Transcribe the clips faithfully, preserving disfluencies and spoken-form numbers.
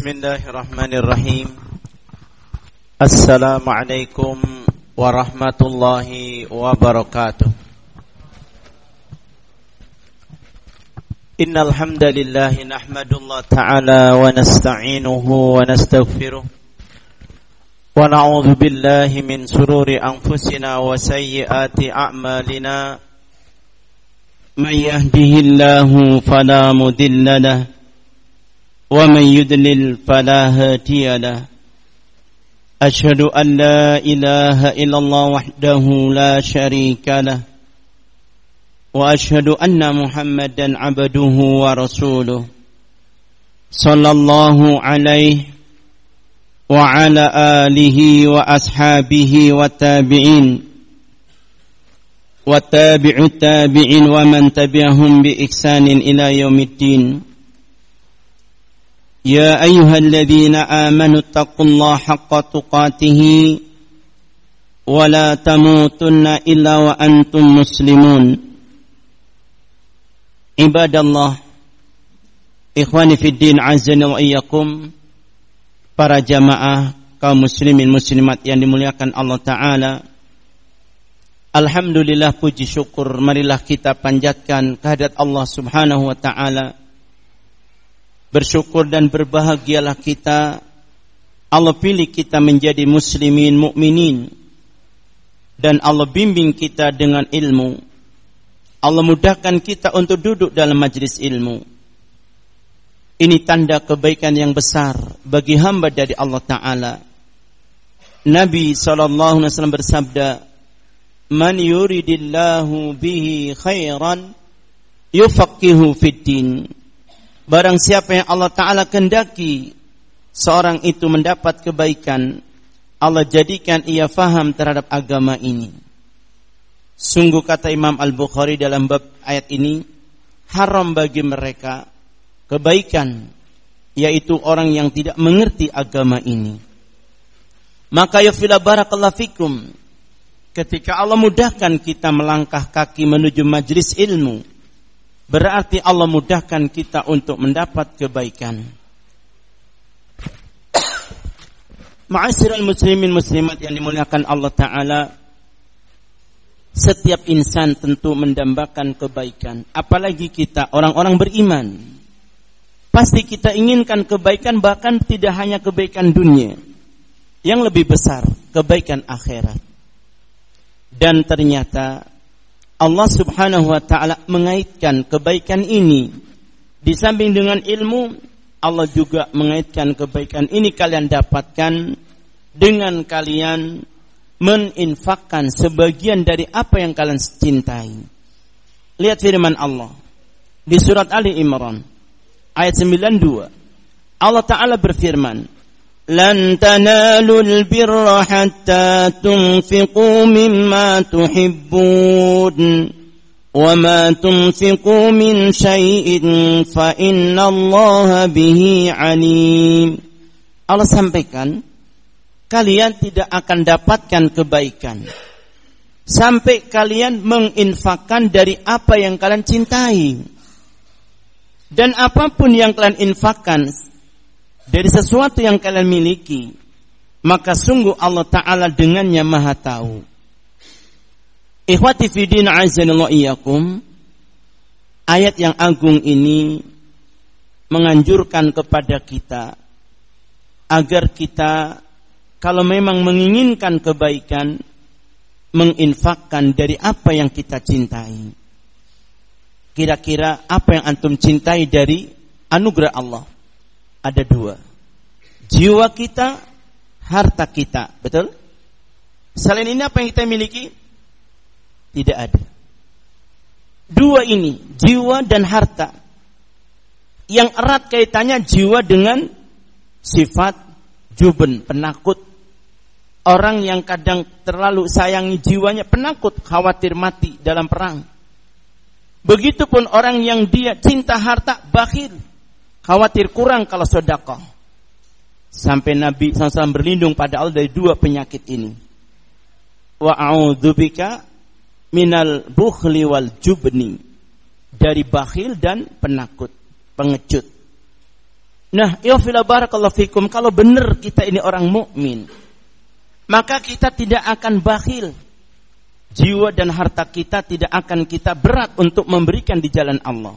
Bismillahirrahmanirrahim. Assalamualaikum warahmatullahi wabarakatuh. Innal hamdalillah nahmadullah ta'ala wa nasta'inuhu wa nastaghfiruh wa na'udzu billahi min shururi anfusina wa sayyiati a'malina. Man yahdihillahu fala mudilla lahu ومن يضلل فلا هادي له أشهد أن لا إله إلا الله وحده لا شريك له وأشهد أن محمدا عبده ورسوله صلى الله عليه وعلى آله وأصحابه والتابعين وتابع التابعين ومن تبعهم بإحسان إلى يوم الدين. يا أيها الذين آمنوا اتقوا الله حق تقاته ولا تموتن إلا وأنتم مسلمون. عباد الله إخواني في الدين عزني وإياكم, para jamaah kaum muslimin muslimat yang dimuliakan Allah Ta'ala, alhamdulillah, puji syukur marilah kita panjatkan kehadirat Allah Subhanahu wa Ta'ala. Bersyukur dan berbahagialah kita, Allah pilih kita menjadi muslimin mukminin, dan Allah bimbing kita dengan ilmu. Allah mudahkan kita untuk duduk dalam majlis ilmu. Ini tanda kebaikan yang besar bagi hamba dari Allah Ta'ala. Nabi sallallahu alaihi wasallam bersabda, "Man yuridillahu bihi khairan yufaqihu fid din." Barang siapa yang Allah Ta'ala kehendaki seorang itu mendapat kebaikan, Allah jadikan ia faham terhadap agama ini. Sungguh, kata Imam Al-Bukhari dalam bab ayat ini, haram bagi mereka kebaikan, yaitu orang yang tidak mengerti agama ini. Maka ya fila barakallahu fikum, ketika Allah mudahkan kita melangkah kaki menuju majlis ilmu, berarti Allah mudahkan kita untuk mendapat kebaikan. Ma'asyiral muslimin muslimat yang dimuliakan Allah Ta'ala, setiap insan tentu mendambakan kebaikan, apalagi kita orang-orang beriman. Pasti kita inginkan kebaikan, bahkan tidak hanya kebaikan dunia, yang lebih besar, kebaikan akhirat. Dan ternyata Allah Subhanahu wa Ta'ala mengaitkan kebaikan ini, di samping dengan ilmu, Allah juga mengaitkan kebaikan ini kalian dapatkan dengan kalian meninfakkan sebagian dari apa yang kalian cintai. Lihat firman Allah di surat Ali Imran ayat sembilan puluh dua. Allah Ta'ala berfirman, "Lan tanalul birra hatta tunfiqu mimma tuhibbun wa ma tunfiqu min syai'in fa innallaha bihi alim." Allah sampaikan, kalian tidak akan dapatkan kebaikan sampai kalian menginfakkan dari apa yang kalian cintai. Dan apapun yang kalian infakkan dari sesuatu yang kalian miliki, maka sungguh Allah Ta'ala dengannya maha tahu. Ikhwati fiddin a'azzanallahu iyyakum, ayat yang agung ini menganjurkan kepada kita agar kita, kalau memang menginginkan kebaikan, menginfakkan dari apa yang kita cintai. Kira-kira apa yang antum cintai dari anugerah Allah? Ada dua, jiwa kita, harta kita, betul? Selain ini apa yang kita miliki? Tidak ada. Dua ini, jiwa dan harta, yang erat kaitannya jiwa dengan sifat juben, penakut. Orang yang kadang terlalu sayangi jiwanya, penakut, khawatir mati dalam perang. Begitupun orang yang dia cinta harta, bakhil, khawatir kurang kalau sedekah. Sampai Nabi shallallahu alaihi wasallam berlindung pada Allah dari dua penyakit ini. Wa a'udzubika minal bukhli wal jubni, dari bakhil dan penakut, pengecut. Nah, ya fila barakallahu fikum, kalau benar kita ini orang mukmin, maka kita tidak akan bakhil. Jiwa dan harta kita tidak akan kita berat untuk memberikan di jalan Allah.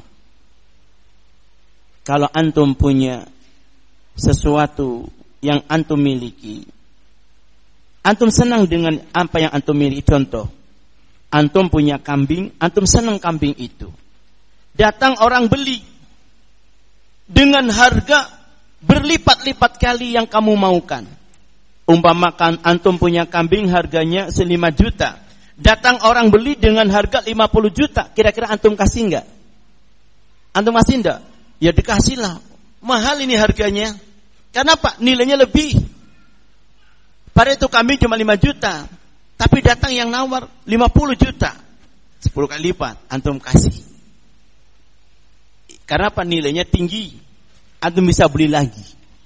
Kalau antum punya sesuatu yang antum miliki, antum senang dengan apa yang antum miliki. Contoh, antum punya kambing, antum senang kambing itu. Datang orang beli dengan harga berlipat-lipat kali yang kamu maukan. Umpamakan antum punya kambing harganya selima juta. Datang orang beli dengan harga lima puluh juta. Kira-kira antum kasih enggak? Antum kasih enggak? Ya dikasihlah. Mahal ini harganya. Karena Pak, nilainya lebih. Pada itu kambing cuma lima juta. Tapi datang yang nawar lima puluh juta. sepuluh kali lipat. Antum kasih. Karena apa? Nilainya tinggi. Antum bisa beli lagi.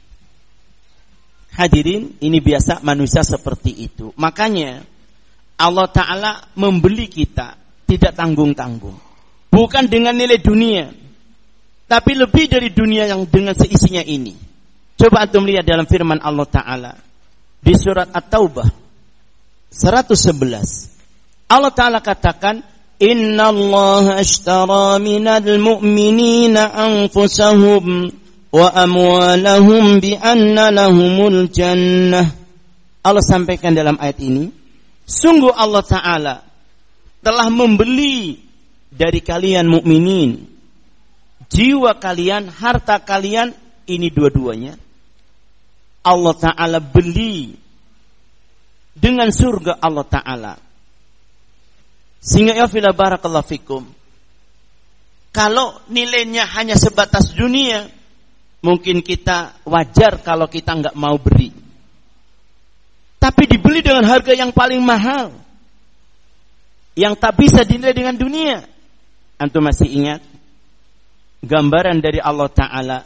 Hadirin, ini biasa manusia seperti itu. Makanya Allah Ta'ala membeli kita tidak tanggung-tanggung. Bukan dengan nilai dunia, tapi lebih dari dunia yang dengan seisinya ini. Coba antum lihat dalam firman Allah Ta'ala di surat At-Taubah seratus sebelas. Allah Ta'ala katakan, Inna Allah ashtara minal mu'minina anfusahum wa amwalahum bi anna lahumul jannah. Allah sampaikan dalam ayat ini, sungguh Allah Ta'ala telah membeli dari kalian mukminin jiwa kalian, harta kalian, ini dua-duanya Allah Ta'ala beli dengan surga Allah Ta'ala. Sehingga ya fila barakallahu fikum, kalau nilainya hanya sebatas dunia, mungkin kita wajar kalau kita enggak mau beri. Tapi dibeli dengan harga yang paling mahal, yang tak bisa dinilai dengan dunia. Antum masih ingat gambaran dari Allah Ta'ala,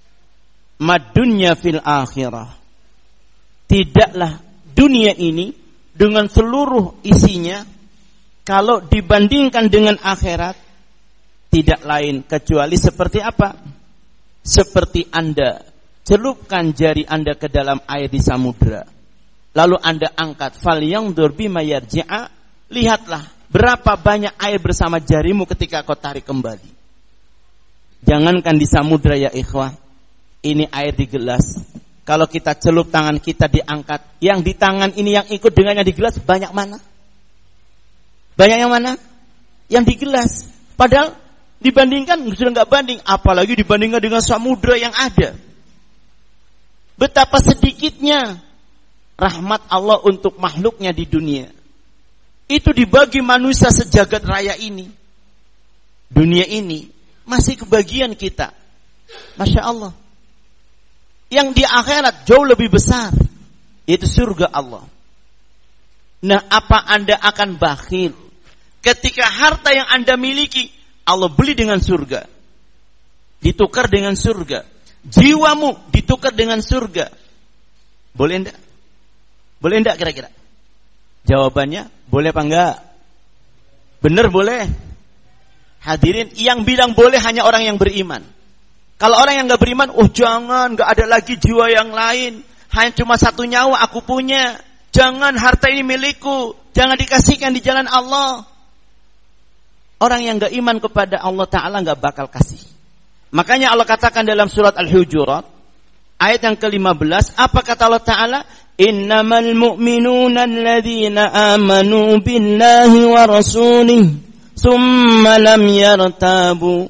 madunya fil akhirah, tidaklah dunia ini dengan seluruh isinya, kalau dibandingkan dengan akhirat, tidak lain kecuali seperti apa? Seperti Anda celupkan jari Anda ke dalam air di samudra, lalu Anda angkat, falyanzur bima yarji'a, lihatlah berapa banyak air bersama jarimu ketika kau tarik kembali. Jangankan di samudra ya ikhwah, ini air di gelas. Kalau kita celup tangan kita diangkat, yang di tangan ini yang ikut dengan yang di gelas banyak mana? Banyak yang mana? Yang di gelas. Padahal dibandingkan sudah nggak banding, apalagi dibandingkan dengan samudra yang ada. Betapa sedikitnya rahmat Allah untuk makhluknya di dunia. Itu dibagi manusia sejagat raya ini. Dunia ini masih kebagian kita. Masya Allah. Yang di akhirat jauh lebih besar, yaitu surga Allah. Nah, apa Anda akan bakhil ketika harta yang Anda miliki Allah beli dengan surga, ditukar dengan surga, jiwamu ditukar dengan surga? Boleh enggak? Boleh enggak kira-kira? Jawabannya boleh apa enggak? Benar boleh. Hadirin, yang bilang boleh hanya orang yang beriman. Kalau orang yang enggak beriman, oh jangan, enggak ada lagi jiwa yang lain, hanya cuma satu nyawa aku punya, jangan, harta ini milikku, jangan dikasihkan di jalan Allah. Orang yang enggak iman kepada Allah Ta'ala enggak bakal kasih. Makanya Allah katakan dalam surat Al-Hujurat ayat yang kelima belas, apa kata Allah Ta'ala? Innamal mu'minuna alladzina amanu billahi wa rasulih thumma lam yartabu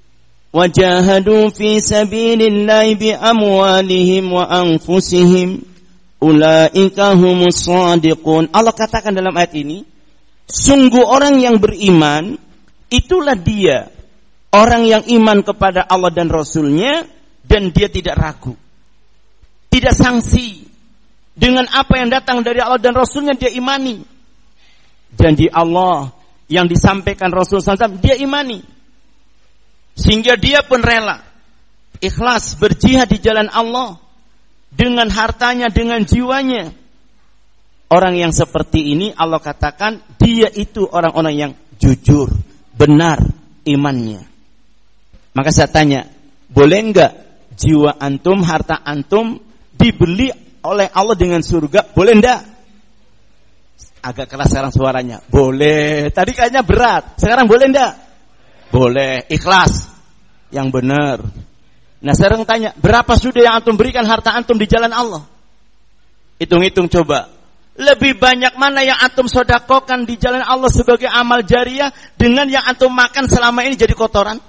wajahadu fi sabilillahi bi amwalihim wa anfusihim ulaika humus shadiqun. Allah katakan dalam ayat ini, sungguh orang yang beriman itulah dia, orang yang iman kepada Allah dan Rasulnya, dan dia tidak ragu, tidak sangsi dengan apa yang datang dari Allah dan Rasulnya, dia imani. Janji Allah yang disampaikan Rasul sallallahu alaihi wasallam dia imani, sehingga dia pun rela ikhlas berjihad di jalan Allah dengan hartanya, dengan jiwanya. Orang yang seperti ini Allah katakan dia itu orang-orang yang jujur, benar imannya. Maka saya tanya, boleh enggak jiwa antum, harta antum dibeli oleh Allah dengan surga, boleh ndak? Agak keras sekarang suaranya. Boleh. Tadi kayaknya berat. Sekarang boleh ndak? Boleh. Ikhlas. Yang benar. Nah sekarang tanya, berapa sudah yang antum berikan harta antum di jalan Allah? Hitung-hitung coba. Lebih banyak mana yang antum sodakokan di jalan Allah sebagai amal jariah dengan yang antum makan selama ini jadi kotoran?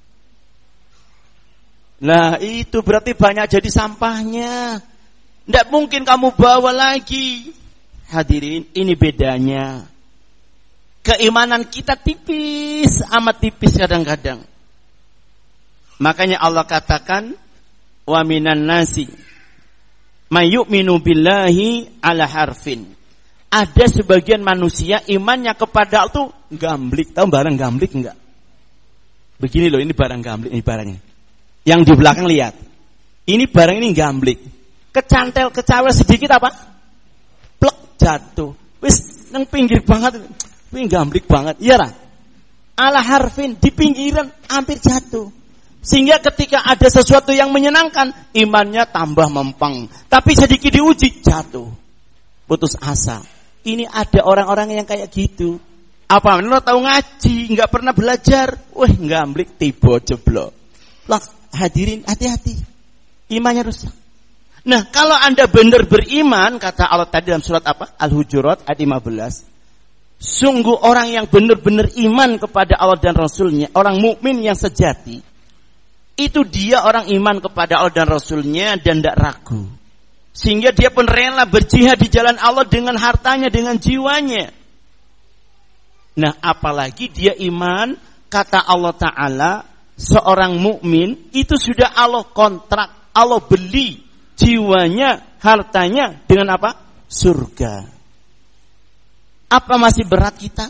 Nah itu berarti banyak jadi sampahnya. Tidak mungkin kamu bawa lagi. Hadirin, ini bedanya. Keimanan kita tipis, amat tipis kadang-kadang. Makanya Allah katakan, wa minan nasi may yu'minu billahi ala harfin. Ada sebagian manusia imannya kepada Allah tuh gamblik. Tahu barang gamblik enggak? Begini loh, ini barang gamblik, ini barangnya. Yang di belakang lihat. Ini barang ini gamblik. Kecantel, kecawel sedikit apa? Plek, jatuh. Wis nang pinggir banget. Wih gamblik banget. Iya lah. Ala harfin, di pinggiran hampir jatuh. Sehingga ketika ada sesuatu yang menyenangkan, imannya tambah mempeng. Tapi sedikit diuji, jatuh. Putus asa. Ini ada orang-orang yang kayak gitu. Apa? Menurut tahu ngaji, nggak pernah belajar. Wih, gamblik, tiba jeblok. Lah, hadirin, hati-hati. Imannya rusak. Nah, kalau Anda benar beriman, kata Allah tadi dalam surat apa? Al-Hujurat ayat lima belas. Sungguh orang yang benar-benar iman kepada Allah dan Rasulnya, orang mukmin yang sejati, itu dia orang iman kepada Allah dan Rasulnya dan tidak ragu. Sehingga dia pun rela berjihad di jalan Allah dengan hartanya, dengan jiwanya. Nah, apalagi dia iman, kata Allah Ta'ala, seorang mukmin itu sudah Allah kontrak, Allah beli jiwanya, hartanya dengan apa? Surga. Apa masih berat kita?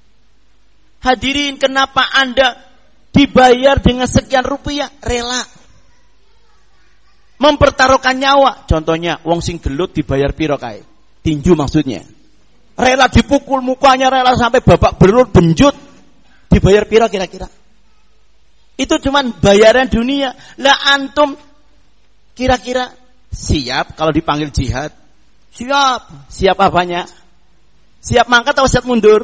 Hadirin, kenapa Anda dibayar dengan sekian rupiah, rela mempertaruhkan nyawa? Contohnya, wong sing gelut dibayar piro kae? Tinju maksudnya. Rela dipukul mukanya, rela sampai babak belur benjut, dibayar piro kira-kira? Itu cuman bayaran dunia. Lah antum kira-kira siap kalau dipanggil jihad? Siap. Siap apanya? Siap mangkat atau siap mundur?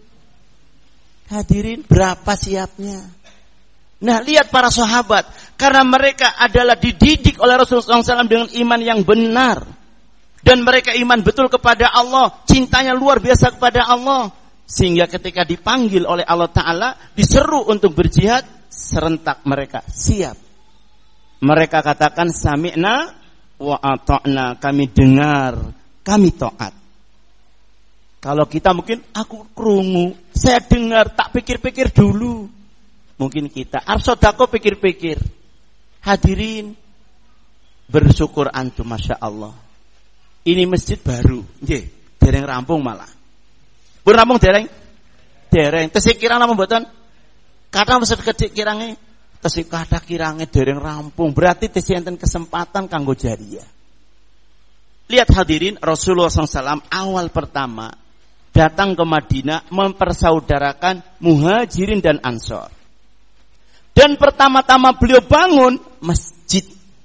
Hadirin, berapa siapnya? Nah, lihat para sahabat. Karena mereka adalah dididik oleh Rasulullah shallallahu alaihi wasallam dengan iman yang benar. Dan mereka iman betul kepada Allah. Cintanya luar biasa kepada Allah. Sehingga ketika dipanggil oleh Allah Ta'ala, diseru untuk berjihad, serentak mereka siap. Mereka katakan, sami'na wa ata'na. Kami dengar, kami taat. Kalau kita mungkin, aku krungu, saya dengar, tak pikir-pikir dulu. Mungkin kita, arsodako pikir-pikir. Hadirin, bersyukur antum, Masya Allah. Ini masjid baru, nggih, dereng rampung malah. Pun rampung dereng? Dereng. Tesih kirang napa mboten? Kathah masjid kecil kirange, tesih kathah kirange dereng rampung. Berarti tesih enten kesempatan kanggo jariah. Lihat hadirin, Rasulullah shallallahu alaihi wasallam awal pertama datang ke Madinah mempersaudarakan Muhajirin dan Ansor. Dan pertama-tama beliau bangun masjid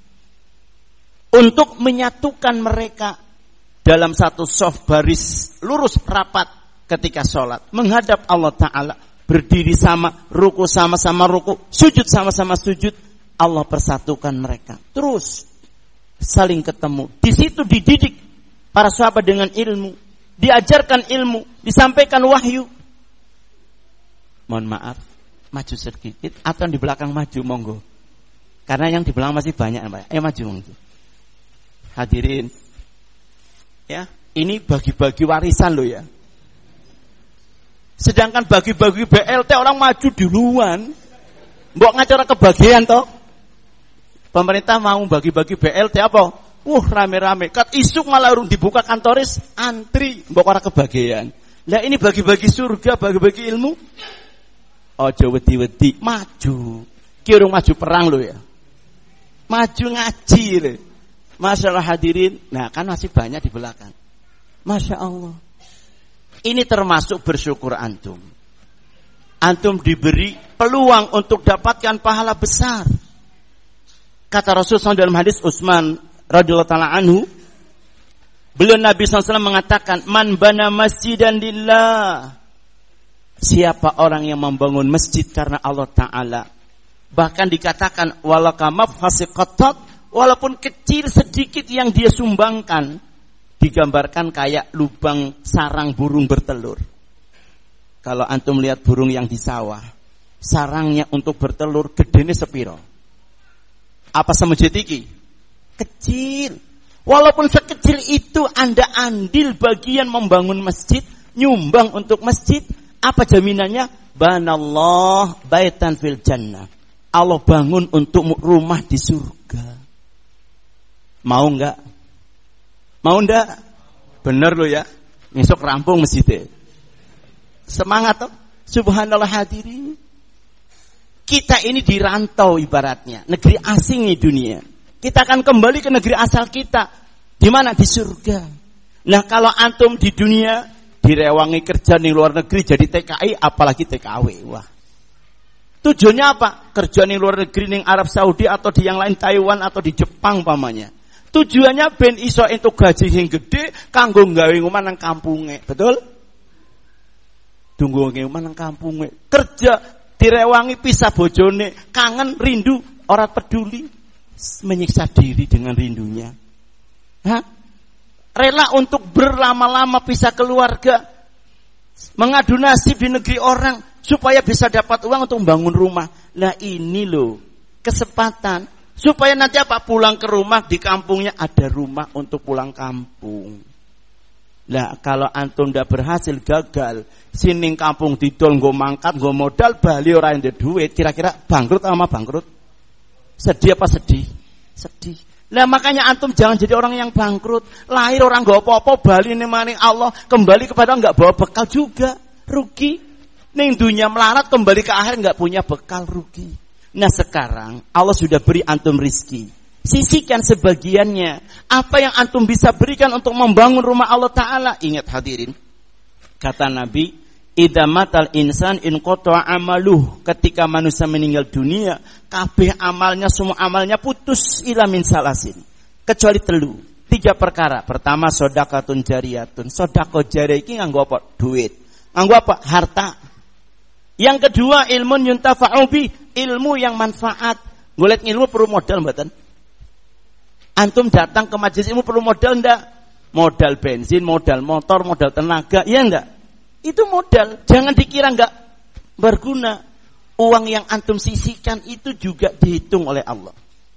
untuk menyatukan mereka dalam satu shaf baris lurus rapat ketika sholat. Menghadap Allah Ta'ala, berdiri sama, ruku sama-sama ruku, sujud sama-sama sujud. Allah persatukan mereka. Terus saling ketemu. Di situ dididik para sahabat dengan ilmu. Diajarkan ilmu, disampaikan wahyu. Mohon maaf, maju sedikit atau di belakang maju monggo. Karena yang di belakang masih banyak, Pak. Eh maju monggo. Hadirin. Ya, ini bagi-bagi warisan loh ya. Sedangkan bagi-bagi B L T orang maju duluan. Mbok ngacara kebagian toh. Pemerintah mau bagi-bagi B L T apa? Wah, rame-rame. Kat isuk malah urung dibuka kantoris, antri, mbok ora kebagian. Lah ini bagi-bagi surga, bagi-bagi ilmu. Aja wedi-wedi, maju. Ki urung maju perang lo ya. Maju ngaji lho. Masalah hadirin, nah kan masih banyak di belakang. Masya Allah. Ini termasuk bersyukur antum. Antum diberi peluang untuk dapatkan pahala besar. Kata Rasulullah dalam hadis Utsman radhiyallahu taala anhu, beliau Nabi shallallahu alaihi wasallam mengatakan, man bana masjidan lillah, siapa orang yang membangun masjid karena Allah Ta'ala, bahkan dikatakan walakamaf fasiqatat, walaupun kecil sedikit yang dia sumbangkan, digambarkan kayak lubang sarang burung bertelur. Kalau antum lihat burung yang di sawah, sarangnya untuk bertelur gedene sepiro? Apa semujit iki? Kecil. Walaupun sekecil itu Anda andil bagian membangun masjid, nyumbang untuk masjid, apa jaminannya? Banallah baitan fil jannah. Allah bangun untuk rumah di surga. Mau enggak? Mau enggak? Bener lo ya. Besok rampung masjidnya. Semangat toh. Subhanallah hadirin. Kita ini dirantau ibaratnya. Negeri asing di dunia. Kita akan kembali ke negeri asal kita. Di mana? Di surga. Nah kalau antum di dunia direwangi kerja di luar negeri jadi T K I, apalagi T K W. Wah. Tujuannya apa? Kerja di luar negeri di Arab Saudi atau di yang lain, Taiwan atau di Jepang pamannya. Tujuannya ben iso entuk gaji sing gede kanggo gawe omah nang kampunge. Betul? Tunggu gawe omah nang kampunge. Kerja direwangi pisah bojone, kangen, rindu, ora peduli, menyiksa diri dengan rindunya. Hah? Rela untuk berlama-lama pisah keluarga, mengadu nasib di negeri orang supaya bisa dapat uang untuk membangun rumah. Nah ini loh kesempatan supaya nanti apa, pulang ke rumah di kampungnya ada rumah untuk pulang kampung. Nah kalau antum ndak berhasil, gagal, sining kampung didol nggo mangkat nggo modal, bali ora ndek duit, kira-kira bangkrut sama bangkrut? Sedih apa sedih? Sedih. Nah makanya antum jangan jadi orang yang bangkrut. Lahir orang gak apa-apa, bali ning maning Allah, kembali kepada enggak bawa bekal juga, rugi. Ning dunia melarat, kembali ke akhir enggak punya bekal, rugi. Nah sekarang Allah sudah beri antum rizki, sisihkan sebagiannya. Apa yang antum bisa berikan untuk membangun rumah Allah Ta'ala. Ingat hadirin, kata Nabi, idza matal insan in qata amaluh, ketika manusia meninggal dunia, kabeh amalnya, semua amalnya putus ila min salasin, kecuali telu, tiga perkara. Pertama sedekahun jariyatun, sedekah jariyah iki nganggo apa? Duit. Nganggo apa? Harta. Yang kedua ilmun yuntafa'u bi, ilmu yang manfaat. Golek ilmu perlu modal mboten? Antum datang ke majelis ilmu perlu modal ndak? Modal bensin, modal motor, modal tenaga, ya ndak? Itu modal, jangan dikira enggak berguna. Uang yang antum sisihkan itu juga dihitung oleh Allah.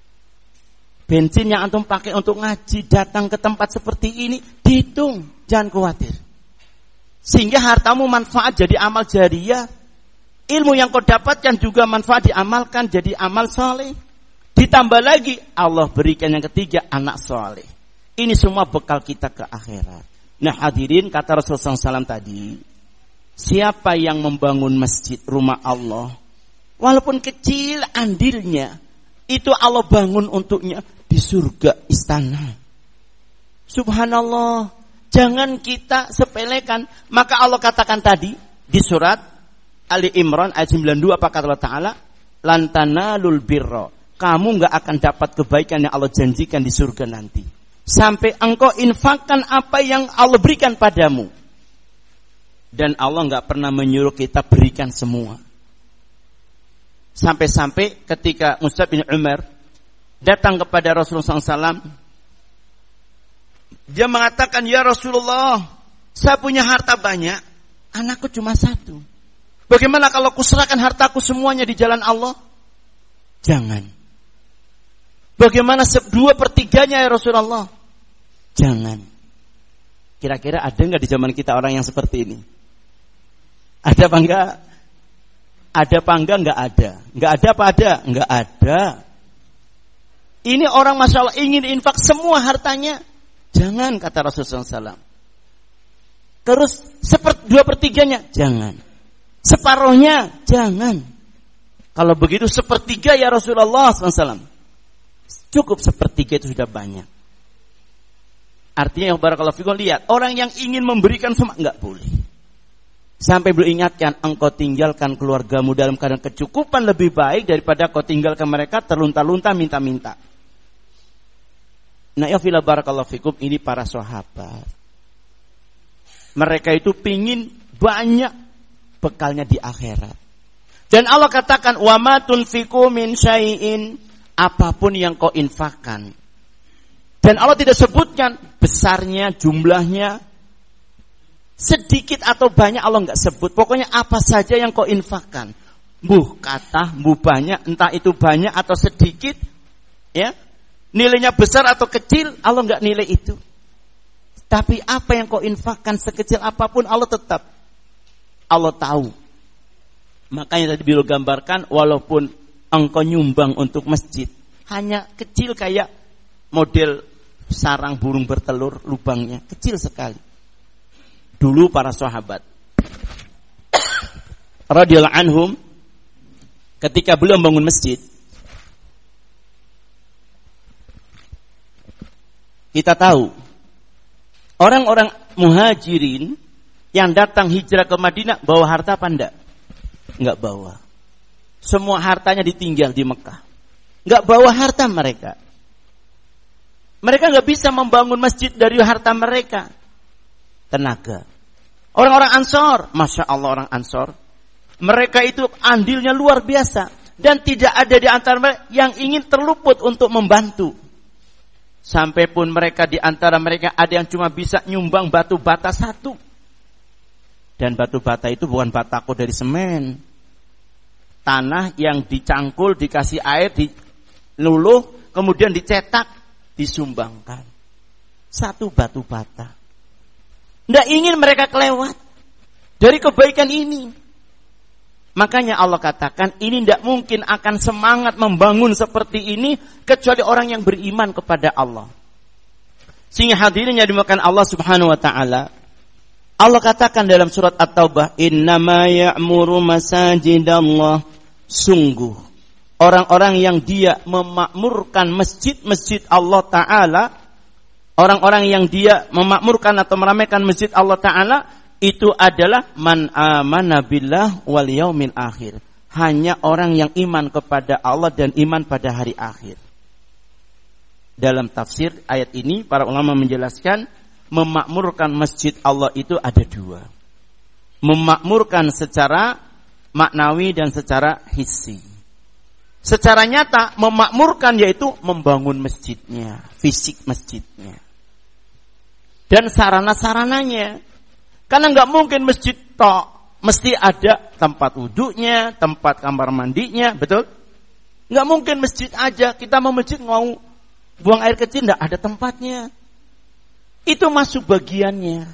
Bensin yang antum pakai untuk ngaji, datang ke tempat seperti ini, dihitung, jangan khawatir. Sehingga hartamu manfaat jadi amal jariyah. Ilmu yang kau dapatkan juga manfaat diamalkan jadi amal soleh. Ditambah lagi Allah berikan yang ketiga, anak soleh. Ini semua bekal kita ke akhirat. Nah hadirin, kata Rasulullah shallallahu alaihi wasallam tadi, siapa yang membangun masjid rumah Allah, walaupun kecil andilnya, itu Allah bangun untuknya di surga istana. Subhanallah, jangan kita sepelekan. Maka Allah katakan tadi di surat Ali Imran ayat sembilan puluh dua, apa kata Allah Ta'ala? Lantanalul birra, kamu enggak akan dapat kebaikan yang Allah janjikan di surga nanti sampai engkau infakkan apa yang Allah berikan padamu. Dan Allah enggak pernah menyuruh kita berikan semua. Sampai-sampai ketika Mus'ab bin Umar datang kepada Rasulullah shallallahu alaihi wasallam, dia mengatakan, ya Rasulullah, saya punya harta banyak, anakku cuma satu. Bagaimana kalau kuserahkan hartaku semuanya di jalan Allah? Jangan. Bagaimana dua pertiganya ya Rasulullah? Jangan. Kira-kira ada enggak di zaman kita orang yang seperti ini? Ada apa enggak? Ada apa enggak? Enggak ada. Enggak ada apa ada? Enggak ada. Ini orang Masya Allah ingin infak semua hartanya. Jangan, kata Rasulullah shallallahu alaihi wasallam. Terus seper, dua pertiganya? Jangan. Separuhnya? Jangan. Kalau begitu sepertiga ya Rasulullah shallallahu alaihi wasallam. Cukup sepertiga itu sudah banyak. Artinya yang barakallahu fikum, lihat, orang yang ingin memberikan semua enggak boleh. Sampai beliau ingatkan, engkau tinggalkan keluargamu dalam keadaan kecukupan lebih baik daripada kau tinggalkan mereka terlunta-lunta minta-minta. Nah, ya fila barakallahu fikum, ini para sahabat. Mereka itu pingin banyak bekalnya di akhirat. Dan Allah katakan, wa ma tunfiqu min syai'in, apapun yang kau infakkan. Dan Allah tidak sebutkan besarnya, jumlahnya, sedikit atau banyak Allah enggak sebut. Pokoknya apa saja yang kau infakkan. Mbuh kata, mbuh banyak, entah itu banyak atau sedikit, ya. Nilainya besar atau kecil, Allah enggak nilai itu. Tapi apa yang kau infakkan sekecil apapun, Allah tetap, Allah tahu. Makanya tadi beliau gambarkan, walaupun engkau nyumbang untuk masjid, hanya kecil kayak model sarang burung bertelur, lubangnya kecil sekali. Dulu para sahabat radhiyallahu anhum, ketika beliau membangun masjid, kita tahu orang-orang muhajirin yang datang hijrah ke Madinah bawa harta apa enggak? Enggak bawa. Semua hartanya ditinggal di Mekah. Enggak bawa harta mereka. Mereka enggak bisa membangun masjid dari harta mereka. Tenaga. Orang-orang Ansor, Masya Allah orang Ansor, mereka itu andilnya luar biasa. Dan tidak ada di antara mereka yang ingin terluput untuk membantu. Sampai pun mereka di antara mereka ada yang cuma bisa nyumbang batu bata satu. Dan batu bata itu bukan batako dari semen. Tanah yang dicangkul, dikasih air, diluluh, kemudian dicetak, disumbangkan. Satu batu bata. Tidak ingin mereka kelewat dari kebaikan ini. Makanya Allah katakan, ini tidak mungkin akan semangat membangun seperti ini kecuali orang yang beriman kepada Allah. Sehingga hadirin yang dimakan Allah Subhanahu wa taala, Allah katakan dalam surat At-Taubah, innama ya'muru masajidallah, sungguh orang-orang yang dia memakmurkan masjid-masjid Allah Ta'ala, orang-orang yang dia memakmurkan atau meramaikan masjid Allah Ta'ala, itu adalah man amana billah wal yaumil akhir. Hanya orang yang iman kepada Allah dan iman pada hari akhir. Dalam tafsir ayat ini, para ulama menjelaskan, memakmurkan masjid Allah itu ada dua. Memakmurkan secara maknawi dan secara hissi. Secara nyata, memakmurkan yaitu membangun masjidnya, fisik masjidnya. Dan sarana-sarananya. Karena nggak mungkin masjid tok, mesti ada tempat wudhunya, tempat kamar mandinya, betul? Nggak mungkin masjid aja, kita mau masjid mau buang air kecil, nggak ada tempatnya. Itu masuk bagiannya.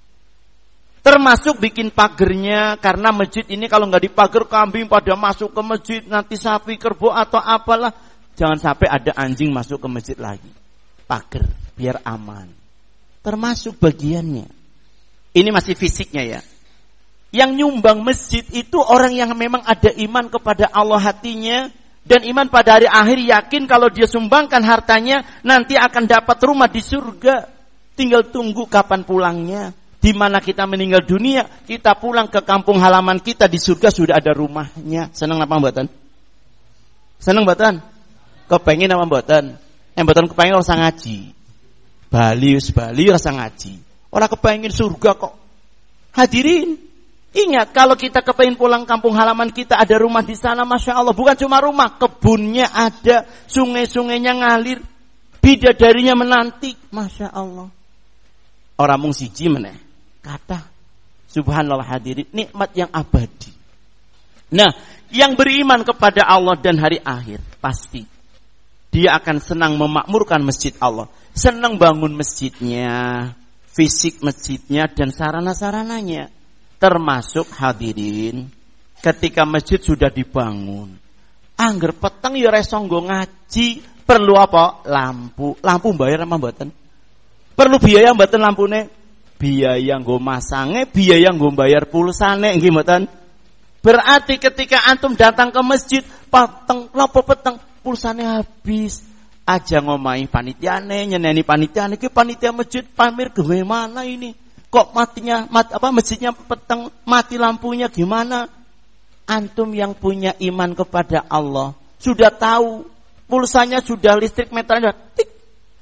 Termasuk bikin pagernya, karena masjid ini kalau nggak dipager, kambing pada masuk ke masjid, nanti sapi, kerbau atau apalah. Jangan sampai ada anjing masuk ke masjid lagi. Pager, biar aman. Termasuk bagiannya. Ini masih fisiknya ya. Yang nyumbang masjid itu orang yang memang ada iman kepada Allah hatinya, dan iman pada hari akhir, yakin kalau dia sumbangkan hartanya, nanti akan dapat rumah di surga. Tinggal tunggu kapan pulangnya. Di mana kita meninggal dunia, kita pulang ke kampung halaman kita, di surga sudah ada rumahnya. Senang apa mboten? Senang mboten? Kepengen apa mboten? Eh mboten kepengen rasa ngaji. Bali wis Bali rasa ngaji. Ora kepengen surga kok. Hadirin, ingat kalau kita kepengen pulang kampung halaman kita, ada rumah di sana, Masya Allah. Bukan cuma rumah, kebunnya ada, sungai-sungainya ngalir, bidadarinya menanti, Masya Allah. Orang mung siji meneh kata subhanallah hadirin, nikmat yang abadi. Nah, yang beriman kepada Allah dan hari akhir, pasti dia akan senang memakmurkan masjid Allah, senang bangun masjidnya, fisik masjidnya dan sarana-sarananya. Termasuk hadirin, ketika masjid sudah dibangun, angger peteng ya reso nggo ngaji, perlu apa? Lampu. Lampu bayar apa mboten? Perlu biaya mboten lampune? Biaya nggo masange, biaya nggo bayar pulsane nggih mboten? Berarti ketika antum datang ke masjid, peteng lapo peteng pulsane habis. Aja ngomahi panitiane, nyeneni panitiane, iki panitia masjid pamer gawe mana ini? Kok matinya mat, apa masjidnya peteng, mati lampunya gimana? Antum yang punya iman kepada Allah sudah tahu, pulsanya sudah listrik meternya tik tik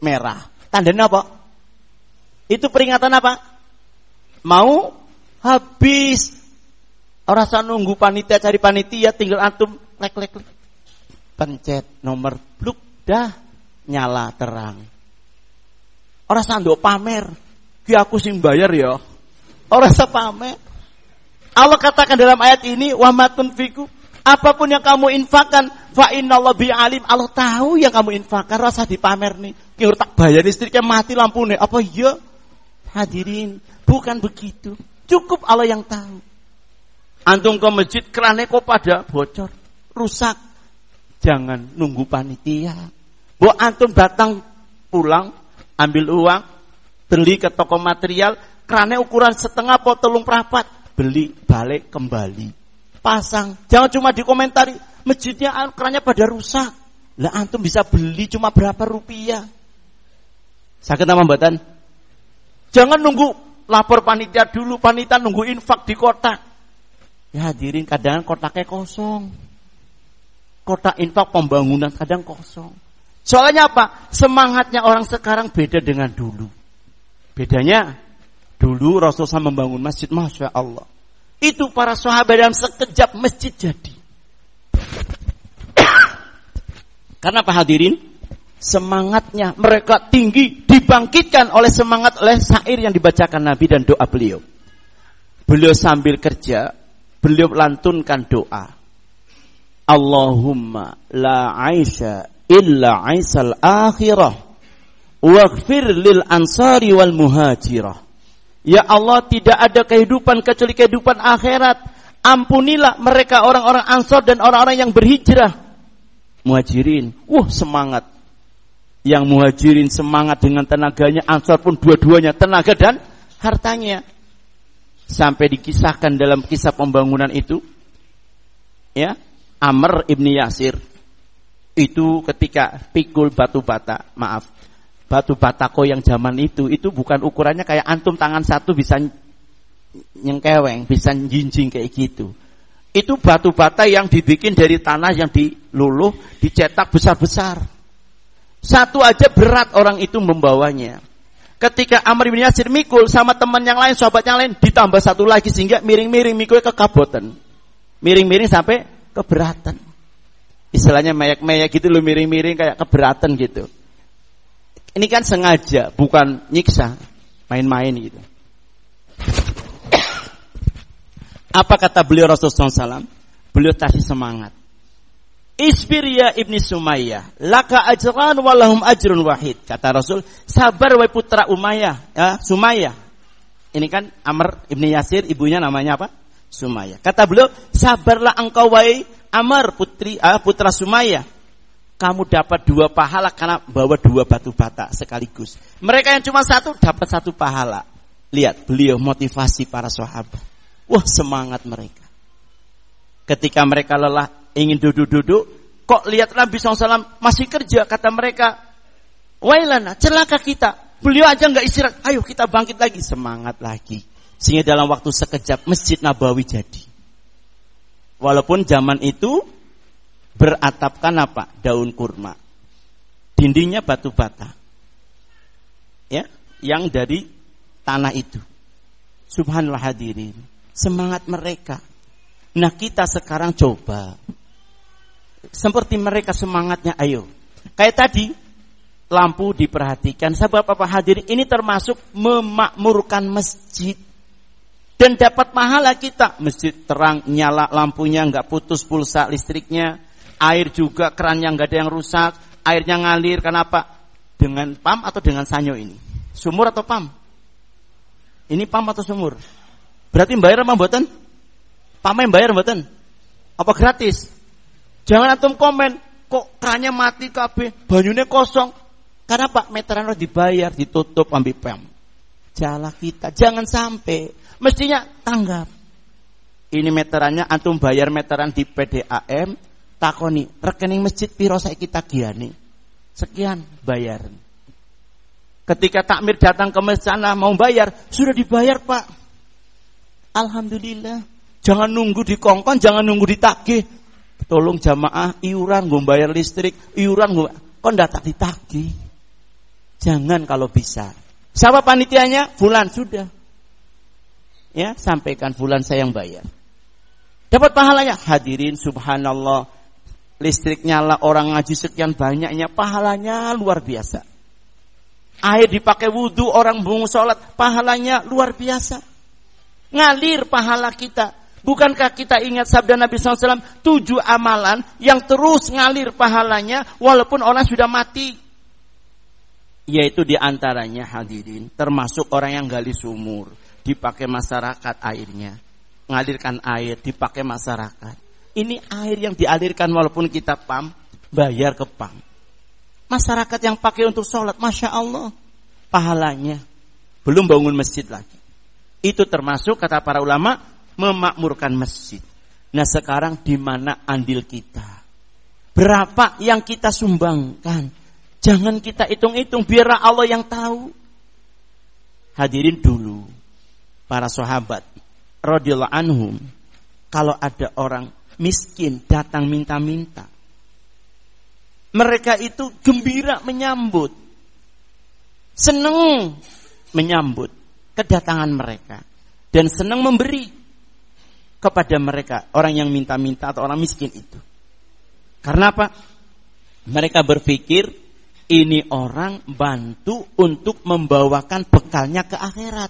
merah. Tandanya apa? Itu peringatan apa? Mau habis. Orang usah nunggu panitia cari panitia, tinggal antum lek lek lek. Pencet nomor bluk dah nyala terang. Orang usah ndok pamer. Ki aku sing bayar ya. Orang usah pamer. Allah katakan dalam ayat ini, wa ma tunfiqu, apapun yang kamu infakkan, fa innallaha bi alim. Allah tahu yang kamu infakkan, rasa dipamer nih. Ki tak bayar listriknya mati lampune. Apa iya? Hadirin, bukan begitu. Cukup Allah yang tahu. Antum ke masjid kerannya kok pada bocor, rusak. Jangan nunggu panitia. Bo antum datang pulang, ambil uang, beli ke toko material, kerannya ukuran setengah po telung perapat, beli balik kembali, pasang. Jangan cuma dikomentari masjidnya kerannya pada rusak. Lah antum bisa beli cuma berapa rupiah? Sakit nama mbatan? Jangan nunggu lapor panitia dulu, panitia nunggu infak di kotak. Ya hadirin, kadang kotaknya kosong. Kotak infak pembangunan kadang kosong. Soalnya apa? Semangatnya orang sekarang beda dengan dulu. Bedanya, dulu Rasulullah membangun masjid, Masya Allah. Itu para sahabat dalam sekejap masjid jadi. Karena apa hadirin? Semangatnya mereka tinggi, dibangkitkan oleh semangat oleh syair yang dibacakan Nabi dan doa beliau. Beliau sambil kerja, beliau lantunkan doa. Allahumma la aisha illa aisal akhirah waghfir lil ansari wal muhajirah. Ya Allah, tidak ada kehidupan kecuali kehidupan akhirat. Ampunilah mereka orang-orang ansar dan orang-orang yang berhijrah. Muhajirin, wah semangat. Yang muhajirin semangat dengan tenaganya, ansar pun dua-duanya tenaga dan hartanya. Sampai dikisahkan dalam kisah pembangunan itu, ya, Amr ibni Yasir itu ketika pikul batu bata, maaf, batu batako yang zaman itu, itu bukan ukurannya kayak antum tangan satu bisa nyengkeweng, bisa jinjing kayak gitu. Itu batu bata yang dibikin dari tanah yang diluluh, dicetak besar-besar. Satu aja berat orang itu membawanya. Ketika Amr bin Yasir mikul sama teman yang lain, sahabat yang lain, ditambah satu lagi sehingga miring-miring mikulnya kekabotan. Miring-miring sampai keberatan. Istilahnya meyak-meyak gitu loh, miring-miring kayak keberatan gitu. Ini kan sengaja, bukan nyiksa, main-main gitu. Apa kata beliau Rasulullah shallallahu alaihi wasallam? Beliau kasih semangat. Isbir ya ibni Sumayyah, laka ajran walahum ajrun wahid. Kata Rasul, sabar wahai putra Umayyah, ya, Sumayyah. Ini kan Amr ibni Yasir, ibunya namanya apa? Sumayyah. Kata beliau, sabarlah engkau wahai Amr putri uh, putra Sumayyah. Kamu dapat dua pahala karena bawa dua batu bata sekaligus. Mereka yang cuma satu dapat satu pahala. Lihat, beliau motivasi para sahabat. Wah, semangat mereka. Ketika mereka lelah ingin duduk-duduk, kok lihat Nabi shallallahu alaihi wasallam masih kerja, kata mereka, wailana, celaka kita, beliau aja nggak istirahat, ayo kita bangkit lagi, semangat lagi, sehingga dalam waktu sekejap Masjid Nabawi jadi. Walaupun zaman itu beratapkan apa? Daun kurma, dindingnya batu bata, ya, yang dari tanah itu. Subhanallah hadirin, semangat mereka. Nah kita sekarang coba seperti mereka semangatnya, ayo. Kayak tadi, lampu diperhatikan. Sebab apa hadirin? Ini termasuk memakmurkan masjid. Dan dapat pahala kita. Masjid terang, nyala lampunya, nggak putus pulsa listriknya. Air juga, kerannya nggak ada yang rusak. Airnya ngalir, kenapa? Dengan pam atau dengan sanyo ini? Sumur atau pam? Ini pam atau sumur? Berarti bayar apa mboten? Pam yang bayar mboten? Apa gratis? Jangan antum komen, kok kerannya mati kabeh, banyunya kosong. Karena Pak meteran harus dibayar, ditutup ambil pam. Jala kita, jangan sampai. Mestinya tanggap. Ini meterannya antum bayar meteran di P D A M, takoni rekening masjid piro saiki tagihan nih. Sekian bayar. Ketika takmir datang ke masjid sana mau bayar, sudah dibayar Pak. Alhamdulillah. Jangan nunggu dikongkon, jangan nunggu ditagih. Tolong jamaah iuran gue bayar listrik, iuran gue kok ndak tak ditagih. Jangan kalau bisa. Siapa panitianya? Fulan, sudah. Ya, sampaikan fulan saya yang bayar. Dapat pahalanya. Hadirin, subhanallah. Listrik nyala, orang ngaji sekian banyaknya, pahalanya luar biasa. Air dipakai wudhu, orang bungu sholat, pahalanya luar biasa. Ngalir pahala kita. Bukankah kita ingat sabda Nabi shallallahu alaihi wasallam, tujuh amalan yang terus ngalir pahalanya walaupun orang sudah mati. Yaitu diantaranya hadirin, termasuk orang yang gali sumur, dipakai masyarakat airnya. Ngalirkan air, dipakai masyarakat. Ini air yang dialirkan walaupun kita pam, bayar ke pam. Masyarakat yang pakai untuk sholat, Masya Allah, pahalanya. Belum bangun masjid lagi. Itu termasuk kata para ulama, memakmurkan masjid. Nah sekarang di mana andil kita? Berapa yang kita sumbangkan? Jangan kita hitung-hitung, biar Allah yang tahu. Hadirin dulu, para sahabat radhiyallahu anhum, kalau ada orang miskin datang minta-minta, mereka itu gembira menyambut, senang menyambut kedatangan mereka, dan senang memberi kepada mereka, orang yang minta-minta atau orang miskin itu. Karena apa? Mereka berpikir ini orang bantu untuk membawakan bekalnya ke akhirat.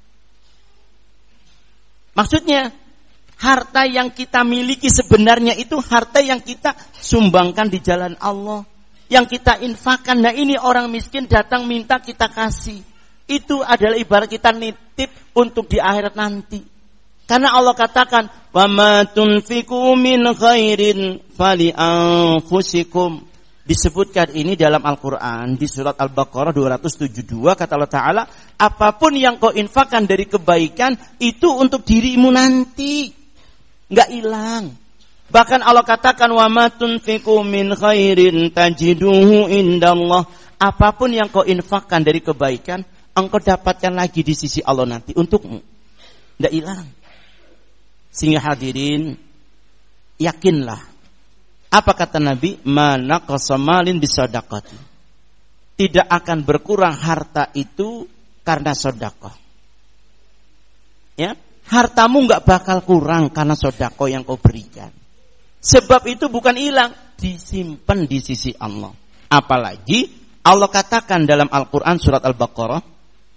Maksudnya harta yang kita miliki sebenarnya itu harta yang kita sumbangkan di jalan Allah, yang kita infakkan. Nah ini orang miskin datang minta kita kasih. Itu adalah ibarat kita nitip untuk di akhirat nanti. Karena Allah katakan, "Wa ma tunfiqu min khairin fali anfusikum." Disebutkan ini dalam Al-Quran di surat Al-Baqarah dua ratus tujuh puluh dua, kata Allah Ta'ala, apapun yang kau infakkan dari kebaikan itu untuk dirimu nanti, nggak hilang. Bahkan Allah katakan, wa ma tunfiqu min khairin tajiduhu indallah. Apapun yang kau infakkan dari kebaikan, engkau dapatkan lagi di sisi Allah nanti untukmu, nggak hilang. Sehingga hadirin, yakinlah. Apa kata Nabi? Mana qasamalin bisadaqati. Tidak akan berkurang harta itu karena sedekah. Ya, hartamu enggak bakal kurang karena sedekah yang kau berikan. Sebab itu bukan hilang, disimpan di sisi Allah. Apalagi Allah katakan dalam Al-Qur'an surat Al-Baqarah,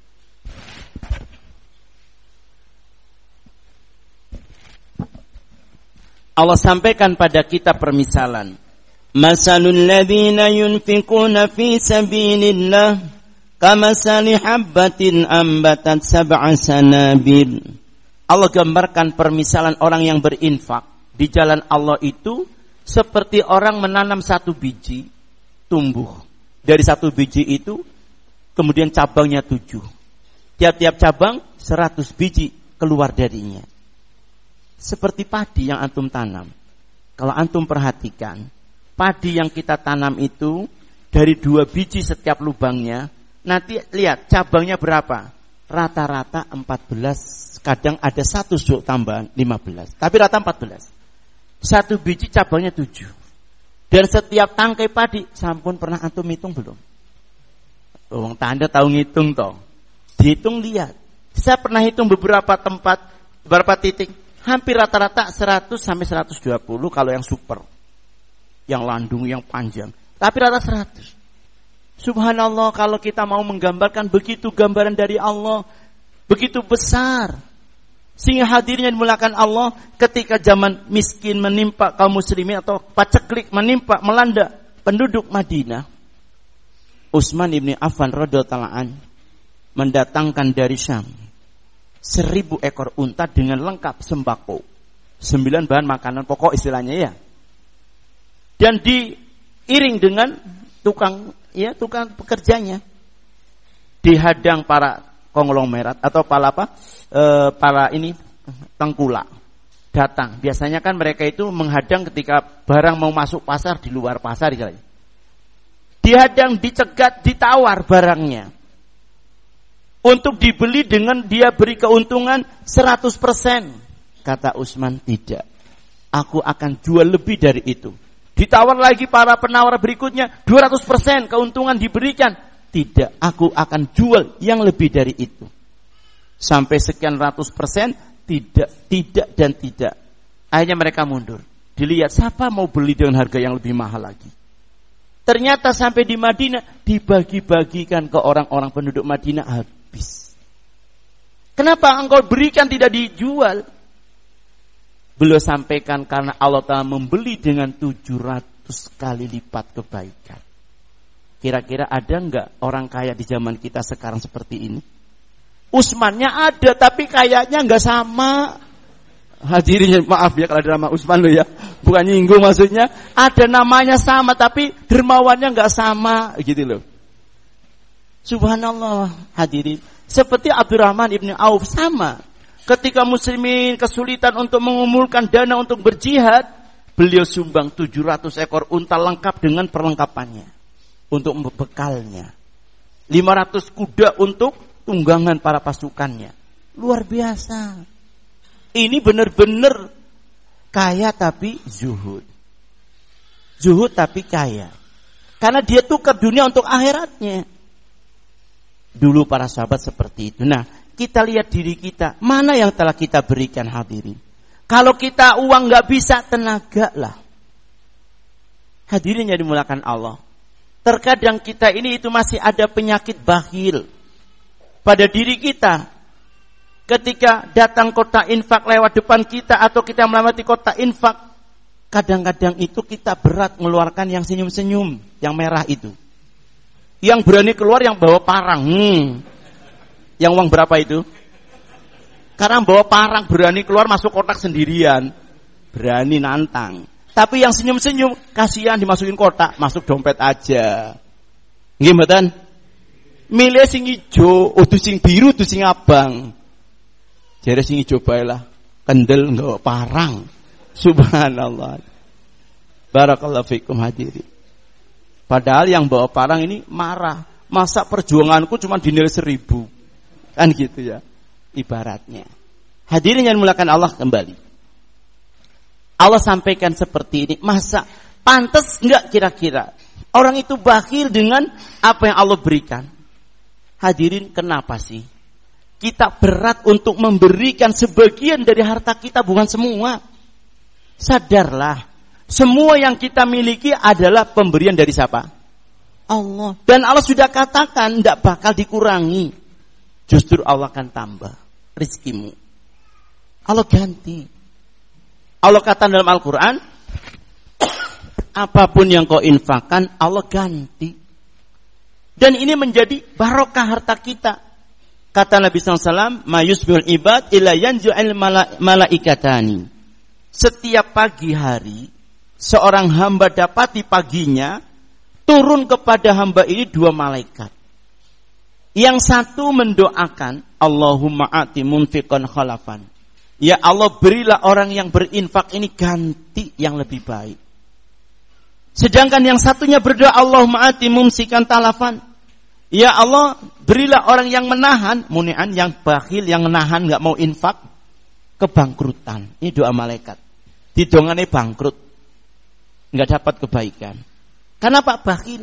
Allah sampaikan pada kita permisalan. Masalul ladzina yunfiquna fi sabilillah kamasali habbatin ambatat sab'a sanabil. Allah gambarkan permisalan orang yang berinfak di jalan Allah itu seperti orang menanam satu biji, tumbuh. Dari satu biji itu kemudian cabangnya tujuh. Tiap-tiap cabang seratus biji keluar darinya. Seperti padi yang antum tanam. Kalau antum perhatikan, padi yang kita tanam itu dari dua biji setiap lubangnya, nanti lihat cabangnya berapa? Rata-rata empat belas, kadang ada satu suk tambahan lima belas, tapi rata empat belas. Satu biji cabangnya tujuh. Dan setiap tangkai padi, sampun pernah antum hitung belum? Oh, tanda tahu ngitung toh. Dihitung lihat. Saya pernah hitung beberapa tempat, beberapa titik. Hampir rata-rata seratus sampai seratus dua puluh kalau yang super. Yang landung, yang panjang. Tapi rata seratus. Subhanallah, kalau kita mau menggambarkan begitu gambaran dari Allah, begitu besar. Sehingga hadirnya dimulakan Allah ketika zaman miskin menimpa kaum muslimin atau paceklik menimpa, melanda penduduk Madinah. Utsman ibn Affan radhiyallahu an mendatangkan dari Syam seribu ekor unta dengan lengkap sembako, sembilan bahan makanan pokok istilahnya ya, dan diiring dengan tukang ya tukang pekerjanya, dihadang para konglomerat atau para apa e, para ini tengkulak datang. Biasanya kan mereka itu menghadang ketika barang mau masuk pasar di luar pasar istilahnya. Dihadang, dicegat, ditawar barangnya untuk dibeli dengan dia beri keuntungan seratus persen. Kata Utsman, tidak. Aku akan jual lebih dari itu. Ditawar lagi para penawar berikutnya, dua ratus persen keuntungan diberikan. Tidak, aku akan jual yang lebih dari itu. Sampai sekian ratus persen, tidak, tidak, dan tidak. Akhirnya mereka mundur. Dilihat siapa mau beli dengan harga yang lebih mahal lagi. Ternyata sampai di Madinah, dibagi-bagikan ke orang-orang penduduk Madinah, habis. Kenapa engkau berikan tidak dijual? Beliau sampaikan karena Allah Ta'ala membeli dengan tujuh ratus kali lipat kebaikan. Kira-kira ada enggak orang kaya di zaman kita sekarang seperti ini? Usmannya ada, tapi kayaknya enggak sama. Hadirin, maaf ya kalau ada nama Usman lo ya. Bukan nyinggung maksudnya. Ada namanya sama, tapi dermawannya enggak sama. Gitu loh. Subhanallah, hadirin. Seperti Abdurrahman ibn Auf sama. Ketika muslimin kesulitan untuk mengumpulkan dana untuk berjihad, beliau sumbang tujuh ratus ekor unta lengkap dengan perlengkapannya. Untuk bekalnya. lima ratus kuda untuk tunggangan para pasukannya. Luar biasa. Ini benar-benar kaya tapi zuhud. Zuhud tapi kaya. Karena dia tukar dunia untuk akhiratnya. Dulu para sahabat seperti itu. Nah, kita lihat diri kita. Mana yang telah kita berikan, hadirin? Kalau kita uang gak bisa, tenaga lah. Hadirin yang dimulakan Allah. Terkadang kita ini itu masih ada penyakit bakhil pada diri kita. Ketika datang kotak infak lewat depan kita atau kita melewati kotak infak, kadang-kadang itu kita berat mengeluarkan yang senyum-senyum, yang merah itu. Yang berani keluar yang bawa parang. Hmm. Yang uang berapa itu? Karena bawa parang berani keluar masuk kotak sendirian. Berani nantang. Tapi yang senyum-senyum, kasihan dimasukin kotak, masuk dompet aja. Nggih mboten? Milih sing ijo, udah sing biru, udah sing abang. Jare sing ijo bae lah, kendel nggawa parang. Subhanallah. Barakallahu fikum hadirin. Padahal yang bawa parang ini marah. Masa perjuanganku cuma dinilai seribu. Kan gitu ya. Ibaratnya. Hadirin yang dimuliakan Allah kembali. Allah sampaikan seperti ini. Masa pantas enggak kira-kira orang itu bakhil dengan apa yang Allah berikan? Hadirin, kenapa sih kita berat untuk memberikan sebagian dari harta kita, bukan semua? Sadarlah, semua yang kita miliki adalah pemberian dari siapa? Allah. Dan Allah sudah katakan enggak bakal dikurangi. Justru Allah akan tambah rizkimu. Allah ganti. Allah kata dalam Al-Quran, apapun yang kau infakkan, Allah ganti. Dan ini menjadi barokah harta kita. Kata Nabi shallallahu alaihi wasallam, ma yusbihul ibad illa yanju'il malaikatani. Setiap pagi hari, seorang hamba dapati paginya, turun kepada hamba ini dua malaikat. Yang satu mendoakan, Allahumma ati munfiqan khalafan. Ya Allah, berilah orang yang berinfak ini ganti yang lebih baik. Sedangkan yang satunya berdoa, Allahumma ati mumsikan talafan. Ya Allah, berilah orang yang menahan, muni'an, yang bakhil, yang menahan, gak mau infak, kebangkrutan. Ini doa malaikat. Didongane bangkrut, gak dapat kebaikan. Kenapa bakhil?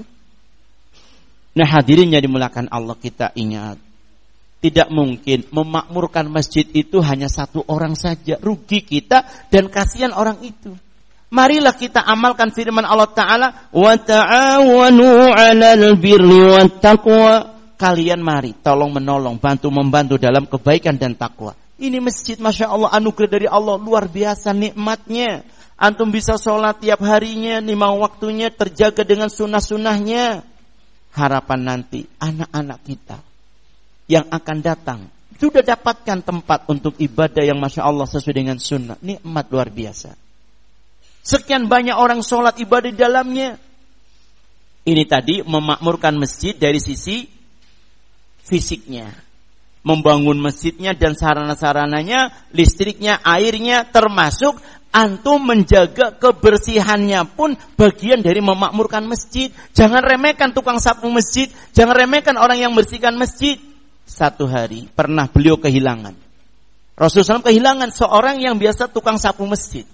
Nah hadirin yang dimulakan Allah, kita ingat, tidak mungkin memakmurkan masjid itu hanya satu orang saja. Rugi kita dan kasihan orang itu. Marilah kita amalkan firman Allah Ta'ala, wa ta'awanu 'alal birri wat taqwa. Kalian mari tolong menolong, bantu membantu dalam kebaikan dan takwa. Ini masjid, Masya Allah, anugerah dari Allah, luar biasa nikmatnya. Antum bisa sholat tiap harinya, lima waktunya terjaga dengan sunnah-sunnahnya. Harapan nanti anak-anak kita yang akan datang sudah dapatkan tempat untuk ibadah yang Masya Allah sesuai dengan sunnah. Nikmat luar biasa. Sekian banyak orang sholat ibadah di dalamnya. Ini tadi memakmurkan masjid dari sisi fisiknya. Membangun masjidnya dan sarana-sarananya, listriknya, airnya, termasuk antum menjaga kebersihannya pun bagian dari memakmurkan masjid. Jangan remehkan tukang sapu masjid, jangan remehkan orang yang bersihkan masjid. Satu hari pernah beliau kehilangan. Rasulullah shallallahu alaihi wasallam kehilangan seorang yang biasa tukang sapu masjid.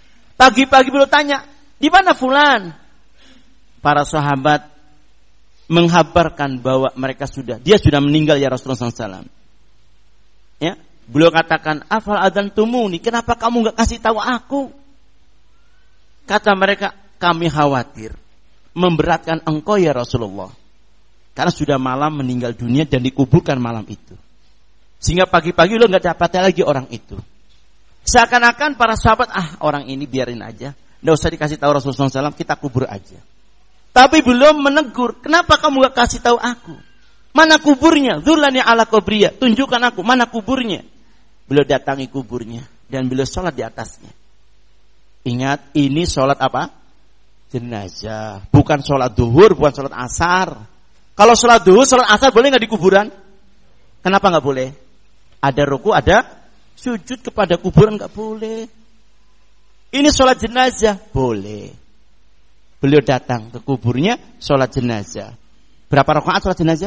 Pagi-pagi beliau tanya, di mana fulan? Para sahabat menghabarkan bahwa mereka sudah, dia sudah meninggal ya Rasulullah shallallahu alaihi wasallam. Ya, beliau katakan, afal adantumuni, kenapa kamu nggak kasih tahu aku? Kata mereka, kami khawatir memberatkan engkau ya Rasulullah, karena sudah malam meninggal dunia dan dikuburkan malam itu, sehingga pagi-pagi lo nggak dapat lagi orang itu. Seakan-akan para sahabat, ah orang ini biarin aja, nggak usah dikasih tahu Rasulullah shallallahu alaihi wasallam, kita kubur aja. Tapi belum menegur, kenapa kamu gak kasih tahu aku? Mana kuburnya? Dzulani ala kubriya, tunjukkan aku mana kuburnya. Beliau datangi kuburnya dan beliau sholat di atasnya. Ingat, ini sholat apa? Jenazah, bukan sholat duhur, bukan sholat asar. Kalau sholat duhur, sholat asar boleh gak di kuburan? Kenapa gak boleh? Ada ruku, ada sujud kepada kuburan, gak boleh. Ini sholat jenazah, boleh. Beliau datang ke kuburnya, sholat jenazah. Berapa rakaat sholat jenazah?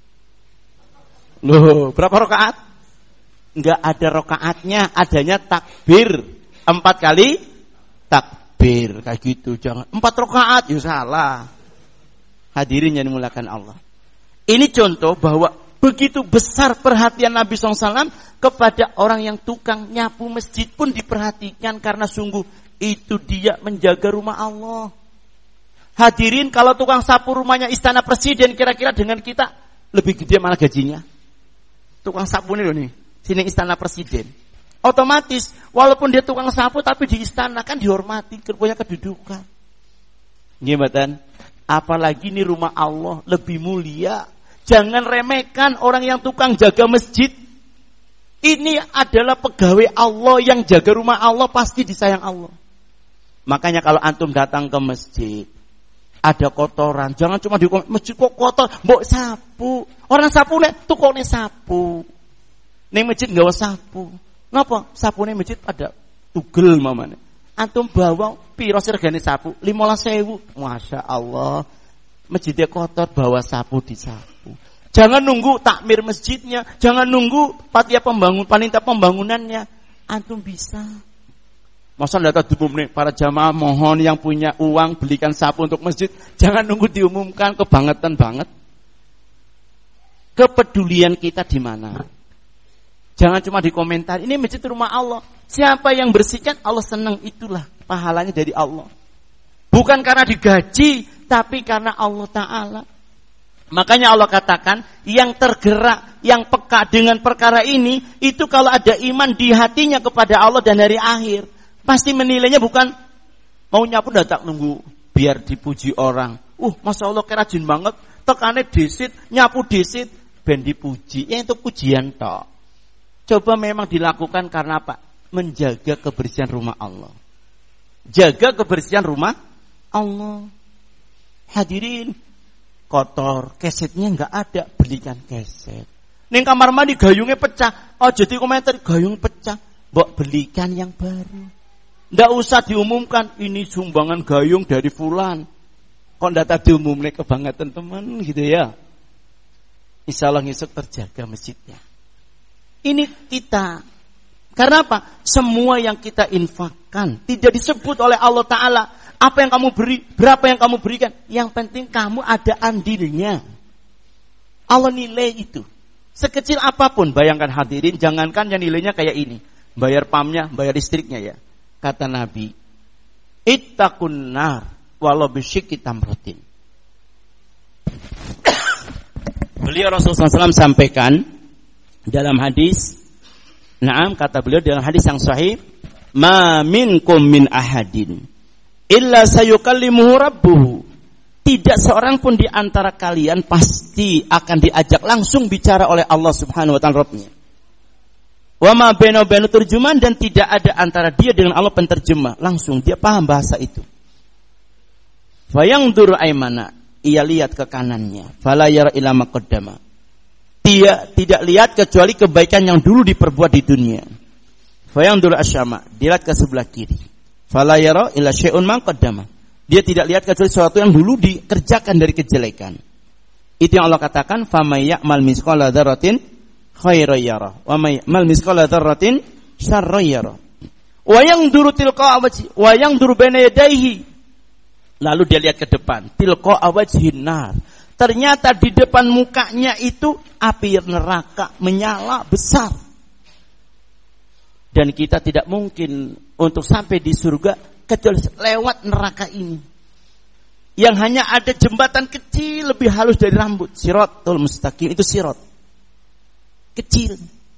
Loh, berapa rakaat? Enggak ada rakaatnya, adanya takbir. Empat kali takbir, kayak gitu. Jangan empat rakaat, ya salah. Hadirin yang dimuliakan Allah. Ini contoh bahwa begitu besar perhatian Nabi shallallahu alaihi wasallam kepada orang yang tukang nyapu masjid pun diperhatikan, karena sungguh itu dia menjaga rumah Allah. Hadirin, kalau tukang sapu rumahnya istana presiden, kira-kira dengan kita lebih gede mana gajinya? Tukang sapu ini loh nih, sini istana presiden. Otomatis, walaupun dia tukang sapu, tapi di istana kan dihormati, punya kedudukan. Gimana? Apalagi ini rumah Allah, lebih mulia. Jangan remehkan orang yang tukang jaga masjid. Ini adalah pegawai Allah yang jaga rumah Allah, pasti disayang Allah. Makanya kalau antum datang ke masjid, ada kotoran, jangan cuma di masjid kok kotor, mbok sapu. Orang sapu nek tukone sapu. Ning masjid nggawa sapu. Napa? Sapune masjid ada tugel mamane. Antum bawa piro regane sapu? lima belas ribu. Masya Allah. Masjidnya kotor, bawa sapu disapu. Jangan nunggu takmir masjidnya, jangan nunggu panitia pembangun, panitia pembangunannya. Antum bisa. Masa data diumumkan para jamaah, mohon yang punya uang belikan sapu untuk masjid. Jangan nunggu diumumkan, kebangetan banget. Kepedulian kita di mana? Jangan cuma dikomentar, ini masjid rumah Allah. Siapa yang bersihkan, Allah senang, itulah pahalanya dari Allah. Bukan karena digaji, tapi karena Allah Ta'ala. Makanya Allah katakan, yang tergerak, yang peka dengan perkara ini, itu kalau ada iman di hatinya kepada Allah dan hari akhir, pasti menilainya bukan mau nyapu datang nunggu biar dipuji orang. Uh, Masya Allah kerajin banget, tekane desit, nyapu desit, ben dipuji. Ya itu pujian tok. Coba memang dilakukan karena apa? Menjaga kebersihan rumah Allah. Jaga kebersihan rumah Allah. Hadirin, kotor, kesetnya enggak ada, belikan keset. Ning kamar mandi gayungnya pecah, oh jadi komentar gayung pecah, mbok belikan yang baru. Nggak usah diumumkan, ini sumbangan gayung dari fulan. Kok nggak tak diumumkan, kebangetan teman gitu ya. Insya Allah ngisuk terjaga masjidnya. Ini kita. Karena apa? Semua yang kita infakkan tidak disebut oleh Allah Ta'ala. Apa yang kamu beri, berapa yang kamu berikan. Yang penting kamu ada andilnya. Allah nilai itu. Sekecil apapun, bayangkan hadirin, jangankan yang nilainya kayak ini. Bayar pamnya, bayar listriknya ya. Kata Nabi, ittaqun nar walau bisyikki tamratin. Beliau Rasulullah shallallahu alaihi wasallam sampaikan dalam hadis, naam, kata beliau dalam hadis yang sahih, ma minkum min ahadin illa sayukallimuhu rabbuhu. Tidak seorang pun di antara kalian pasti akan diajak langsung bicara oleh Allah Subhanahu wa taala Rabbnya. Wa ma baina baina terjemahan, dan tidak ada antara dia dengan Allah penterjemah. Langsung dia paham bahasa itu. Fa yanzuru aymana, ia lihat ke kanannya. Fala yara ila ma qaddama. Dia tidak lihat kecuali kebaikan yang dulu diperbuat di dunia. Fa yanzuru asyama, dia lihat ke sebelah kiri. Fala yara ila syai'un ma qaddama. Dia tidak lihat kecuali sesuatu yang dulu dikerjakan dari kejelekan. Itu yang Allah katakan, fa may ya'mal misqala dzarratin khairan yarah wa may mal misqala dzarratin syarran yarah wa yanzuru tilqa wajhi wa yanzuru baina yadayhi. Lalu dia lihat ke depan, tilqa wajhin nar, Ternyata di depan mukanya itu api neraka menyala besar. Dan kita tidak mungkin untuk sampai di surga kecuali lewat neraka ini. Yang hanya ada jembatan kecil lebih halus dari rambut. Siratul mustaqim, itu sirat. Kecil.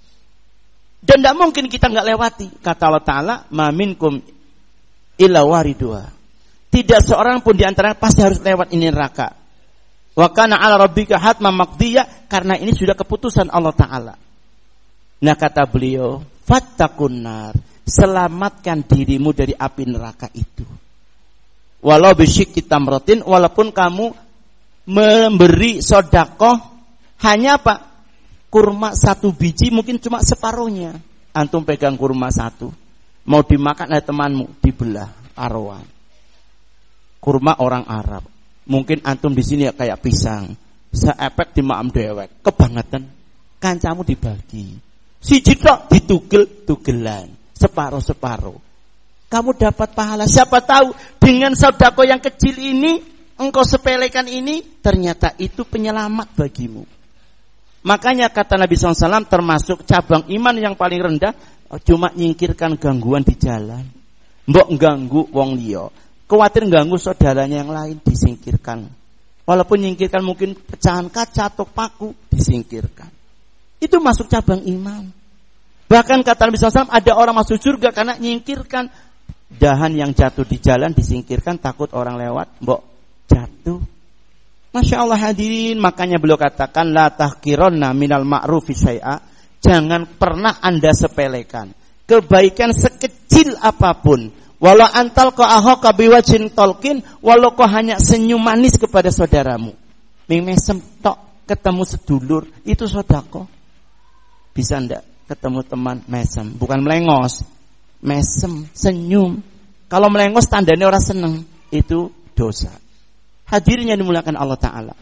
Dan tidak mungkin kita nggak lewati. Kata Allah Ta'ala, ma minkum illa waridua. Tidak seorang pun di antaranya pasti harus lewat ini neraka. Wa kana 'ala rabbika hatman maqdiya, karena ini sudah keputusan Allah Ta'ala. Nah kata beliau, fattaqun nar, selamatkan dirimu dari api neraka itu. Walau bisyikki tamratin, walaupun kamu memberi sedekah hanya apa? Kurma satu biji, mungkin cuma separuhnya. Antum pegang kurma satu, mau dimakan oleh temanmu, dibelah arwan. Kurma orang Arab, mungkin antum di sini ya kayak pisang, seepek di maam dewek, kebangetan. Kancamu dibagi, siji tok ditugel-tugelan, separuh-separuh. Kamu dapat pahala. Siapa tahu dengan sedekah yang kecil ini, engkau sepelekan ini, ternyata itu penyelamat bagimu. Makanya kata Nabi shallallahu alaihi wasallam, termasuk cabang iman yang paling rendah, cuma nyingkirkan gangguan di jalan. Mbok ganggu wong liya, khawatir ganggu saudaranya yang lain, disingkirkan. Walaupun nyingkirkan mungkin pecahan kaca atau paku, disingkirkan. Itu masuk cabang iman. Bahkan kata Nabi shallallahu alaihi wasallam, ada orang masuk surga karena nyingkirkan dahan yang jatuh di jalan, disingkirkan takut orang lewat, mbok jatuh. Masya Allah hadirin, makanya beliau katakan la tahqironna minal ma'rufi syai'a, jangan pernah Anda sepelekan kebaikan sekecil apapun. Walau antal ko ahoka biwajin tolkin, walau kau hanya senyum manis kepada saudaramu, memesem tok ketemu sedulur, itu sedekah. Bisa ndak ketemu teman mesem, bukan melengos, mesem, senyum. Kalau melengos tandanya orang seneng, itu dosa. Hadirnya dimulakan Allah Ta'ala.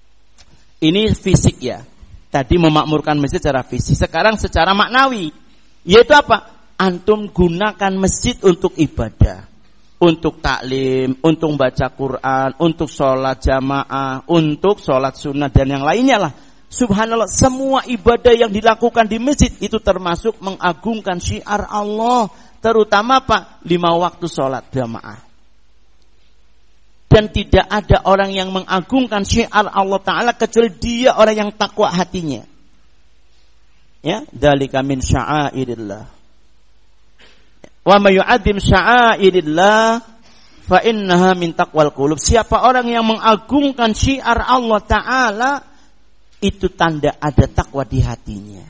Ini fisik ya. Tadi memakmurkan masjid secara fisik. Sekarang secara maknawi. Yaitu apa? Antum gunakan masjid untuk ibadah. Untuk taklim, untuk baca Quran, untuk sholat jamaah, untuk sholat sunnah dan yang lainnya lah. Subhanallah, semua ibadah yang dilakukan di masjid itu termasuk mengagungkan syiar Allah. Terutama apa? Lima waktu sholat jamaah. Dan tidak ada orang yang mengagungkan syiar Allah Ta'ala kecuali dia orang yang takwa hatinya. Ya, dzalika min sya'airillah. Wa may yu'azzim sya'airillah fa innaha min taqwal qulub. Siapa orang yang mengagungkan syiar Allah Ta'ala, itu tanda ada takwa di hatinya.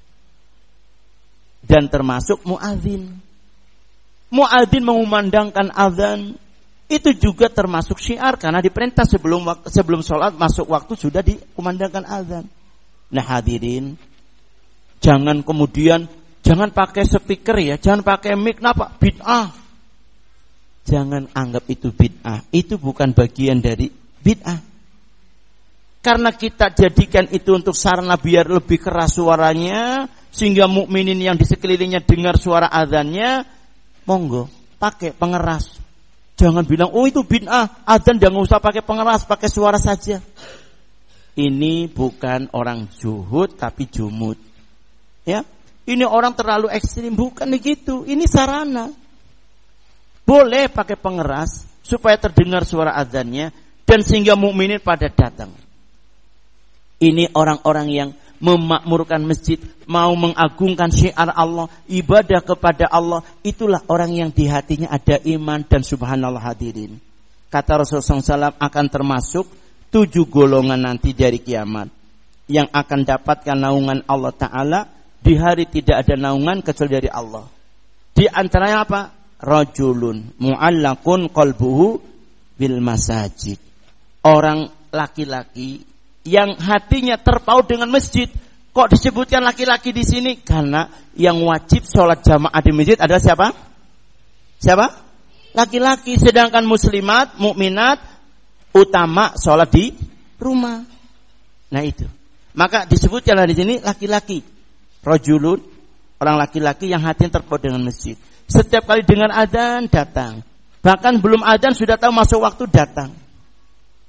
Dan termasuk muadzin. Muadzin mengumandangkan azan, itu juga termasuk syiar karena diperintah sebelum sebelum sholat masuk waktu sudah dikumandangkan azan. Nah hadirin, jangan kemudian jangan pakai speaker ya, jangan pakai mic, kenapa? Bid'ah. Jangan anggap itu bid'ah. Itu bukan bagian dari bid'ah. Karena kita jadikan itu untuk sarana biar lebih keras suaranya, sehingga mukminin yang di sekelilingnya dengar suara azannya, monggo pakai pengeras. Jangan bilang, oh itu bid'ah, adzan jangan usah pakai pengeras, pakai suara saja. Ini bukan orang zuhud, tapi jumud. Ya, ini orang terlalu ekstrim, bukan begitu. Ini sarana. Boleh pakai pengeras supaya terdengar suara adzannya dan sehingga mukminin pada datang. Ini orang-orang yang memakmurkan masjid, mau mengagungkan syiar Allah, ibadah kepada Allah, itulah orang yang di hatinya ada iman dan subhanallah hadirin. Kata Rasulullah shallallahu alaihi wasallam akan termasuk tujuh golongan nanti dari kiamat yang akan dapatkan naungan Allah Ta'ala di hari tidak ada naungan kecuali dari Allah. Di antaranya apa? Rajulun mu'allaqun qalbuhu bil masajid. Orang laki-laki yang hatinya terpaut dengan masjid. Kok disebutkan laki-laki di sini? Karena yang wajib sholat jamaah di masjid adalah siapa? Siapa? Laki-laki. Sedangkan muslimat, mukminat, utama sholat di rumah. Nah itu. Maka disebutkan di sini laki-laki. Rajulun, orang laki-laki yang hatinya terpaut dengan masjid. Setiap kali dengar adzan datang. Bahkan belum adzan sudah tahu masuk waktu datang.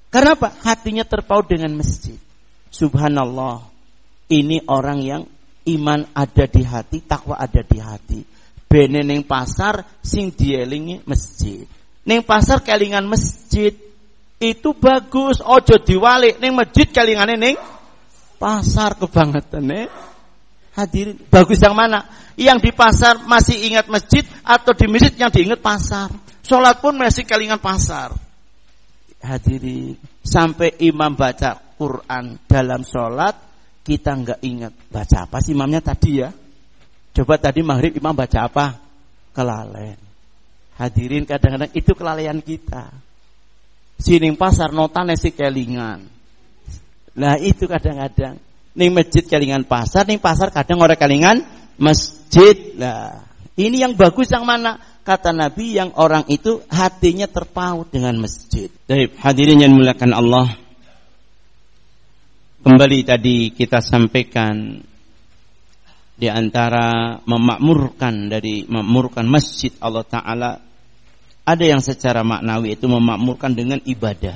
Karena apa? Hatinya terpaut dengan masjid. Subhanallah. Ini orang yang iman ada di hati, takwa ada di hati. Bene ning pasar sing dielingi masjid. Ning pasar kelingan masjid. Itu bagus, ojo diwalik ning masjid kelingane ning pasar kebangetane. Hadirin, bagus yang mana? Yang di pasar masih ingat masjid atau di masjid yang diingat pasar? Salat pun masih kelingan pasar. Hadirin, sampai imam baca Quran dalam salat kita enggak ingat baca apa sih imamnya tadi ya? Coba tadi maghrib imam baca apa? Kelalen. Hadirin, kadang-kadang itu kelalaian kita. Sining pasar notane si kelingan. Nah itu kadang-kadang ning masjid kelingan pasar, ning pasar kadang ora kelingan masjid. Nah, ini yang bagus yang mana? Kata Nabi, yang orang itu hatinya terpaut dengan masjid. Baik, hadirin yang dimuliakan Allah. Kembali tadi kita sampaikan di antara memakmurkan dari memakmurkan masjid Allah Ta'ala, ada yang secara maknawi itu memakmurkan dengan ibadah.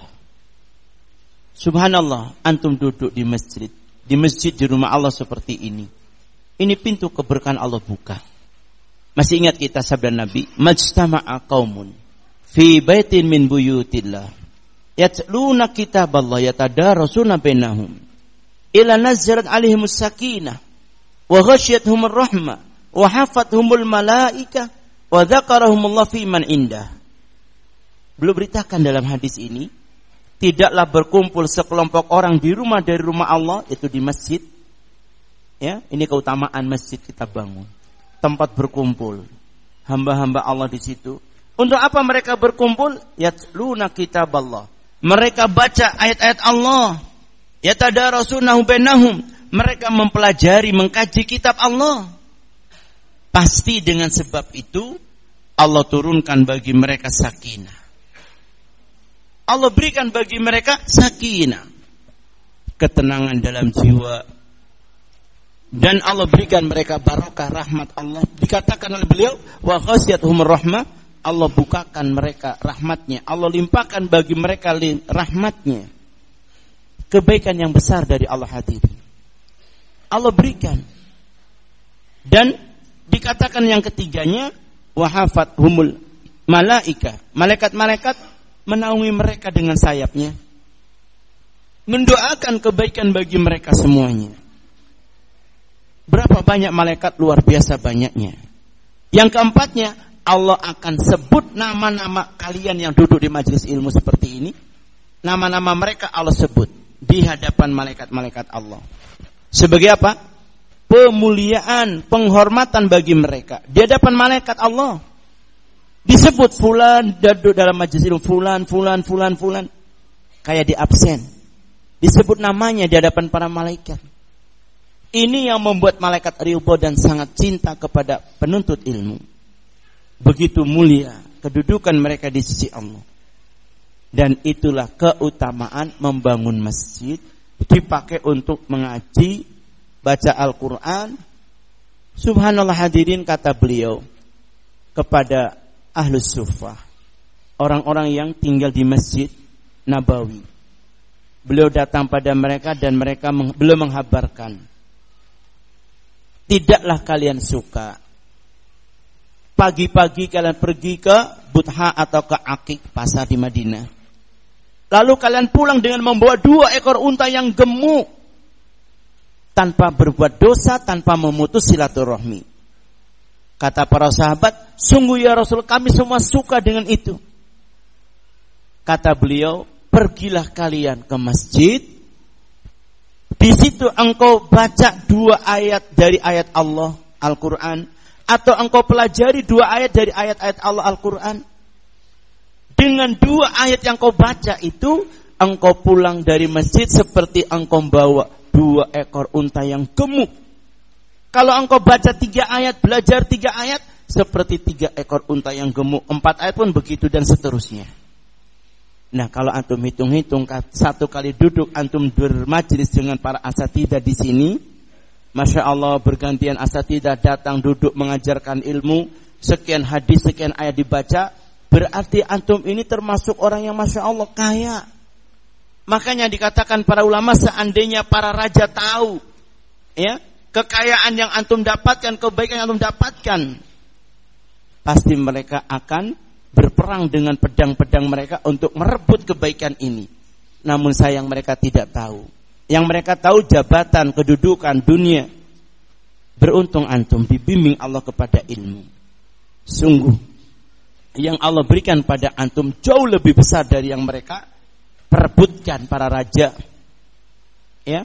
Subhanallah, antum duduk di masjid, di masjid di rumah Allah seperti ini. Ini pintu keberkahan Allah buka. Masih ingat kita sabda Nabi, majtama'a qaumun fi baitin min buyutillah yatluna kitaballah yatadarasuna bainahum ila nazzalat alaihimus sakinah wa ghasyiyatuhumur rahmah wa hafathumul malaika wa dzakarahumullah fi man indah. Beliau beritakan dalam hadis ini, tidaklah berkumpul sekelompok orang di rumah dari rumah Allah, itu di masjid. Ya, ini keutamaan masjid kita bangun. Tempat berkumpul hamba-hamba Allah di situ. Untuk apa mereka berkumpul? Yatluna kitaballah. Mereka baca ayat-ayat Allah. Yatadarasunahu bainahum. Mereka mempelajari, mengkaji kitab Allah. Pasti dengan sebab itu Allah turunkan bagi mereka sakinah. Allah berikan bagi mereka sakinah, ketenangan dalam jiwa. Dan Allah berikan mereka barokah rahmat Allah. Dikatakan oleh beliau, wa ghasyiyatuhumur rahmah, Allah bukakan mereka rahmatnya. Allah limpahkan bagi mereka rahmatnya. Kebaikan yang besar dari Allah hadirin Allah berikan. Dan dikatakan yang ketiganya, wa hafathumul malaika, malaikat-malaikat menaungi mereka dengan sayapnya, mendoakan kebaikan bagi mereka semuanya. Berapa banyak malaikat, luar biasa banyaknya. Yang keempatnya, Allah akan sebut nama-nama kalian yang duduk di majelis ilmu seperti ini. Nama-nama mereka Allah sebut di hadapan malaikat-malaikat Allah. Sebagai apa? Pemuliaan, penghormatan bagi mereka di hadapan malaikat Allah. Disebut fulan duduk dalam majelis ilmu, fulan, fulan, fulan, fulan. Kayak di absen. Disebut namanya di hadapan para malaikat. Ini yang membuat malaikat ridho dan sangat cinta kepada penuntut ilmu. Begitu mulia kedudukan mereka di sisi Allah. Dan itulah keutamaan membangun masjid, dipakai untuk mengaji, baca Al-Quran. Subhanallah hadirin, kata beliau kepada Ahlus Suffah, orang-orang yang tinggal di Masjid Nabawi. Beliau datang pada mereka dan mereka meng- beliau menghabarkan, tidaklah kalian suka pagi-pagi kalian pergi ke Butha atau ke Akik, pasar di Madinah, lalu kalian pulang dengan membawa dua ekor unta yang gemuk, tanpa berbuat dosa, tanpa memutus silaturahmi. Kata para sahabat, sungguh ya Rasul, kami semua suka dengan itu. Kata beliau, pergilah kalian ke masjid. Di situ engkau baca dua ayat dari ayat Allah Al-Quran, atau engkau pelajari dua ayat dari ayat-ayat Allah Al-Quran. Dengan dua ayat yang kau baca itu, engkau pulang dari masjid seperti engkau bawa dua ekor unta yang gemuk. Kalau engkau baca tiga ayat, belajar tiga ayat, seperti tiga ekor unta yang gemuk. Empat ayat pun begitu dan seterusnya. Nah, kalau antum hitung-hitung, satu kali duduk antum bermajlis dengan para asatidah di sini, Masya Allah, bergantian asatidah datang duduk mengajarkan ilmu, sekian hadis, sekian ayat dibaca, berarti antum ini termasuk orang yang Masya Allah kaya. Makanya dikatakan para ulama, seandainya para raja tahu ya kekayaan yang antum dapatkan, kebaikan yang antum dapatkan, pasti mereka akan berperang dengan pedang-pedang mereka untuk merebut kebaikan ini. Namun sayang mereka tidak tahu. Yang mereka tahu jabatan, kedudukan, dunia. Beruntung antum dibimbing Allah kepada ilmu. Sungguh yang Allah berikan pada antum jauh lebih besar dari yang mereka perebutkan para raja. Ya.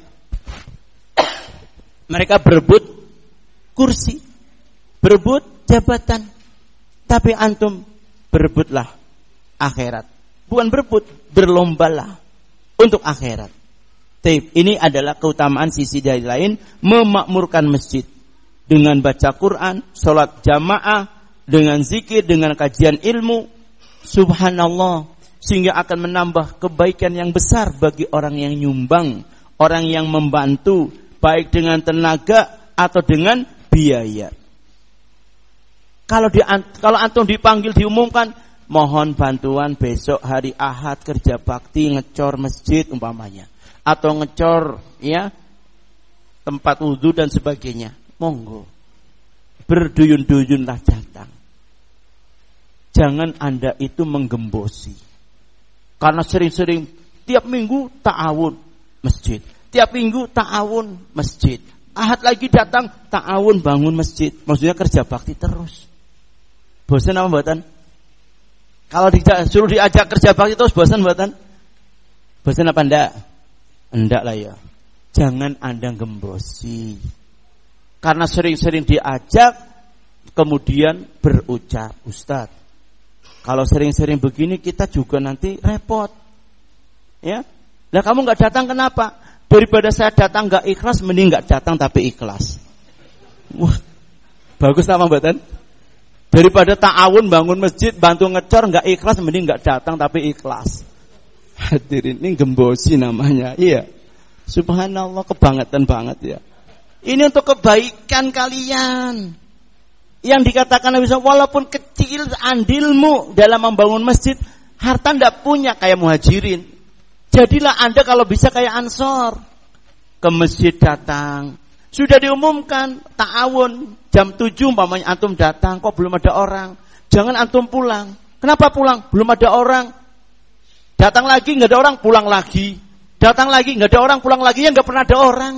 Mereka berebut kursi, berebut jabatan. Tapi antum berebutlah akhirat. Bukan berebut, berlombalah untuk akhirat. Taib, ini adalah keutamaan sisi dari lain, memakmurkan masjid dengan baca Quran, sholat jamaah, dengan zikir, dengan kajian ilmu. Subhanallah, sehingga akan menambah kebaikan yang besar bagi orang yang nyumbang, orang yang membantu, baik dengan tenaga atau dengan biaya. Kalau di, kalau antum dipanggil diumumkan, mohon bantuan besok hari Ahad kerja bakti ngecor masjid umpamanya, atau ngecor ya tempat wudhu dan sebagainya, monggo berduyun-duyunlah datang. Jangan Anda itu menggembosi, karena sering-sering tiap minggu ta'awun masjid, tiap minggu ta'awun masjid, Ahad lagi datang ta'awun bangun masjid, maksudnya kerja bakti terus. Bosan apa mboten? Kalau disuruh diajak kerja bakti terus bosan mboten? Bosan apa ndak? Ndak lah ya. Jangan Anda gembosi. Karena sering-sering diajak kemudian berucap, Ustaz, kalau sering-sering begini kita juga nanti repot. Ya. Lah kamu enggak datang kenapa? Daripada saya datang enggak ikhlas, mending enggak datang tapi ikhlas. Wah. Bagus sama mboten? Daripada ta'awun bangun masjid, bantu ngecor enggak ikhlas, mending enggak datang tapi ikhlas. Hadirin, ini gembosi namanya. Iya. Subhanallah, kebangetan banget ya. Ini untuk kebaikan kalian. Yang dikatakan Nabi shallallahu alaihi wasallam, walaupun kecil andilmu dalam membangun masjid, harta enggak punya kayak muhajirin. Jadilah Anda kalau bisa kayak Ansor. Ke masjid datang. Sudah diumumkan ta'awun jam tujuh umpamanya antum datang, kok belum ada orang, jangan antum pulang. Kenapa pulang? Belum ada orang. Datang lagi enggak ada orang, pulang lagi. Datang lagi enggak ada orang, pulang lagi, ya enggak pernah ada orang.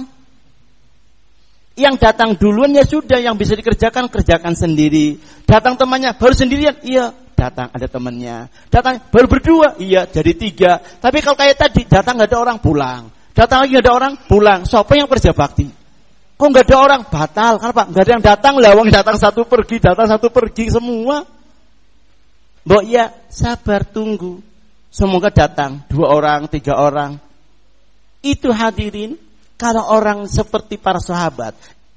Yang datang duluan ya sudah, yang bisa dikerjakan kerjakan sendiri. Datang temannya baru sendirian, iya, datang ada temannya. Datang baru berdua, iya, jadi tiga. Tapi kalau kayak tadi datang enggak ada orang, pulang. Datang lagi enggak ada orang, pulang. Siapa yang kerja bakti? Kok nggak ada orang? Batal. Kenapa? Nggak ada yang datang. Lawang datang satu pergi, datang satu pergi semua. Mbok ya sabar tunggu. Semoga datang dua orang, tiga orang. Itu hadirin, kalau orang seperti para sahabat,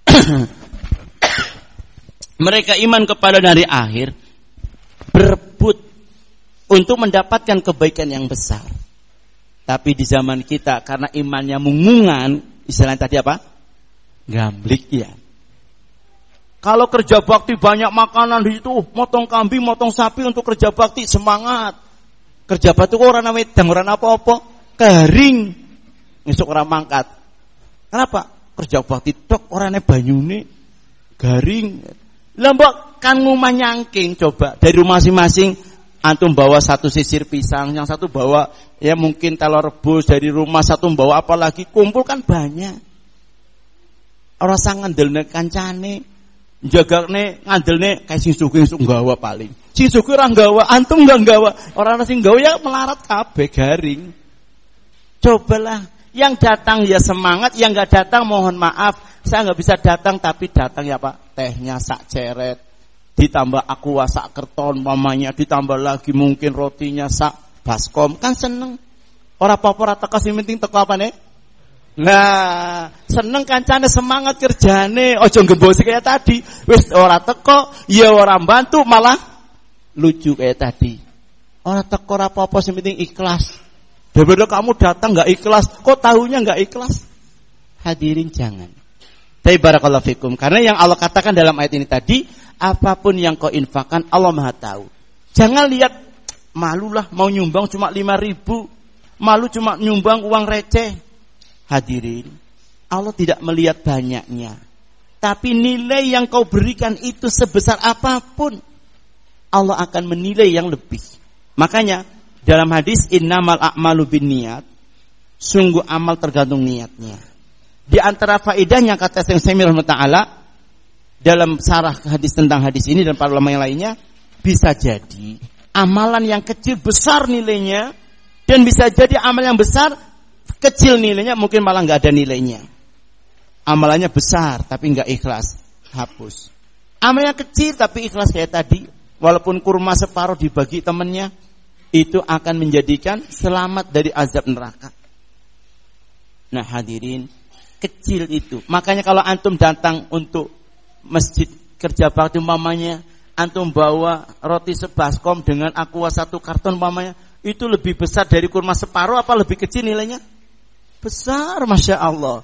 mereka iman kepada hari akhir, berebut untuk mendapatkan kebaikan yang besar. Tapi di zaman kita karena imannya mungungan, istilahnya tadi apa? Gamblik ya. Kalau kerja bakti banyak makanan di situ, motong kambing, motong sapi untuk kerja bakti, semangat. Kerja bakti kok orang namanya dang orang apa-apa, kering. Ngesuk orang mangkat. Kenapa? Kerja bakti tok orangnya banyune garing. Lembok kan ngumah nyangking, coba dari rumah masing-masing antum bawa satu sisir pisang, yang satu bawa ya mungkin telur rebus, dari rumah satu bawa apa lagi, kumpul kan banyak. Orang sang ngandelne kancane, jagane ngandelne kayak sing sugih sing nggawa paling. Sing sugih ora nggawa, antum enggak nggawa. Orang sing nggawa ya melarat kabeh garing. Cobalah yang datang ya semangat, yang enggak datang mohon maaf, saya enggak bisa datang tapi datang ya Pak, tehnya sak ceret, ditambah aqua sak kerton mamanya, ditambah lagi mungkin rotinya sak baskom, kan seneng. Ora apa-apa ora teko sing penting teko apane? Nah, seneng kancane semangat kerjane, ojo gembosi kayak tadi. Wis ora teko, ya ora bantu, malah lucu kayak tadi. Ora teko ora apa-apa, sing penting ikhlas. Daripada kamu datang enggak ikhlas, kok tahunya enggak ikhlas? Hadirin jangan. Tapi barakallahu fikum, karena yang Allah katakan dalam ayat ini tadi, apapun yang kau infakkan Allah Maha tahu. Jangan lihat malulah mau nyumbang cuma lima ribu. malu cuma nyumbang uang receh. Hadirin, Allah tidak melihat banyaknya, tapi nilai yang kau berikan itu sebesar apapun, Allah akan menilai yang lebih. Makanya dalam hadis innamal a'malu binniyat, sungguh amal tergantung niatnya. Di antara faedahnya kata Syekh Utsaimin rahimahullah dalam sarah hadis tentang hadis ini dan para ulama yang lainnya, bisa jadi amalan yang kecil besar nilainya, dan bisa jadi amal yang besar kecil nilainya, mungkin malah nggak ada nilainya. Amalannya besar tapi nggak ikhlas, hapus. Amalnya kecil tapi ikhlas kayak tadi, walaupun kurma separuh dibagi temannya, itu akan menjadikan selamat dari azab neraka. Nah hadirin, kecil itu. Makanya kalau antum datang untuk masjid kerja bakti umpamanya, antum bawa roti sebaskom dengan aqua satu karton umpamanya, itu lebih besar dari kurma separuh apa lebih kecil nilainya? Besar, Masya Allah.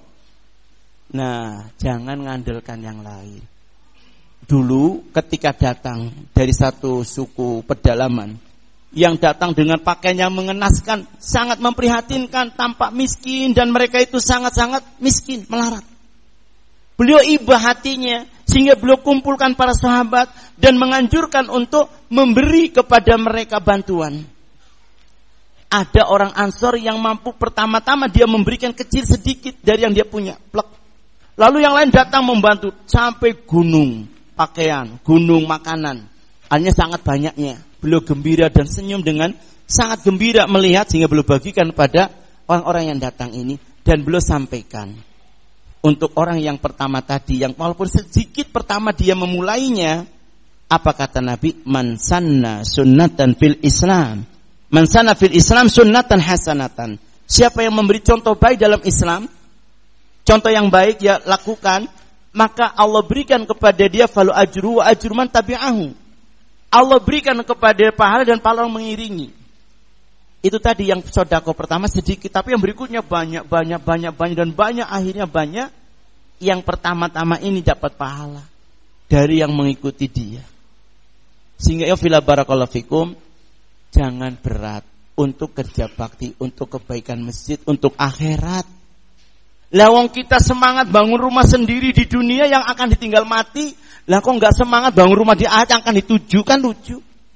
Nah, jangan ngandalkan yang lain. Dulu ketika datang dari satu suku pedalaman, yang datang dengan pakaian yang mengenaskan, sangat memprihatinkan, tampak miskin, dan mereka itu sangat-sangat miskin, melarat. Beliau ibah hatinya, sehingga beliau kumpulkan para sahabat dan menganjurkan untuk memberi kepada mereka bantuan. Ada orang Ansor yang mampu, pertama-tama dia memberikan kecil sedikit dari yang dia punya, plek. Lalu yang lain datang membantu sampai gunung pakaian, gunung makanan. Hanya sangat banyaknya. Beliau gembira dan senyum dengan sangat gembira melihat, sehingga beliau bagikan pada orang-orang yang datang ini, dan beliau sampaikan untuk orang yang pertama tadi, yang walaupun sedikit pertama dia memulainya, apa kata Nabi? Man sanna sunnatan fil Islam, man sanna fil Islam sunnatan hasanatan. Siapa yang memberi contoh baik dalam Islam, contoh yang baik ya lakukan, maka Allah berikan kepada dia falu ajru wa ajru man tabi'ahu. Allah berikan kepada dia pahala dan pahala yang mengiringi. Itu tadi yang sedekah pertama sedikit, tapi yang berikutnya banyak, banyak, banyak, banyak, dan banyak, akhirnya banyak. Yang pertama-tama ini dapat pahala dari yang mengikuti dia. Sehingga ya fila barakallahu fikum, jangan berat untuk kerja bakti, untuk kebaikan masjid, untuk akhirat. Lawang kita semangat bangun rumah sendiri di dunia yang akan ditinggal mati, lah kok nggak semangat bangun rumah di akhirat yang akan dituju, kan lucu.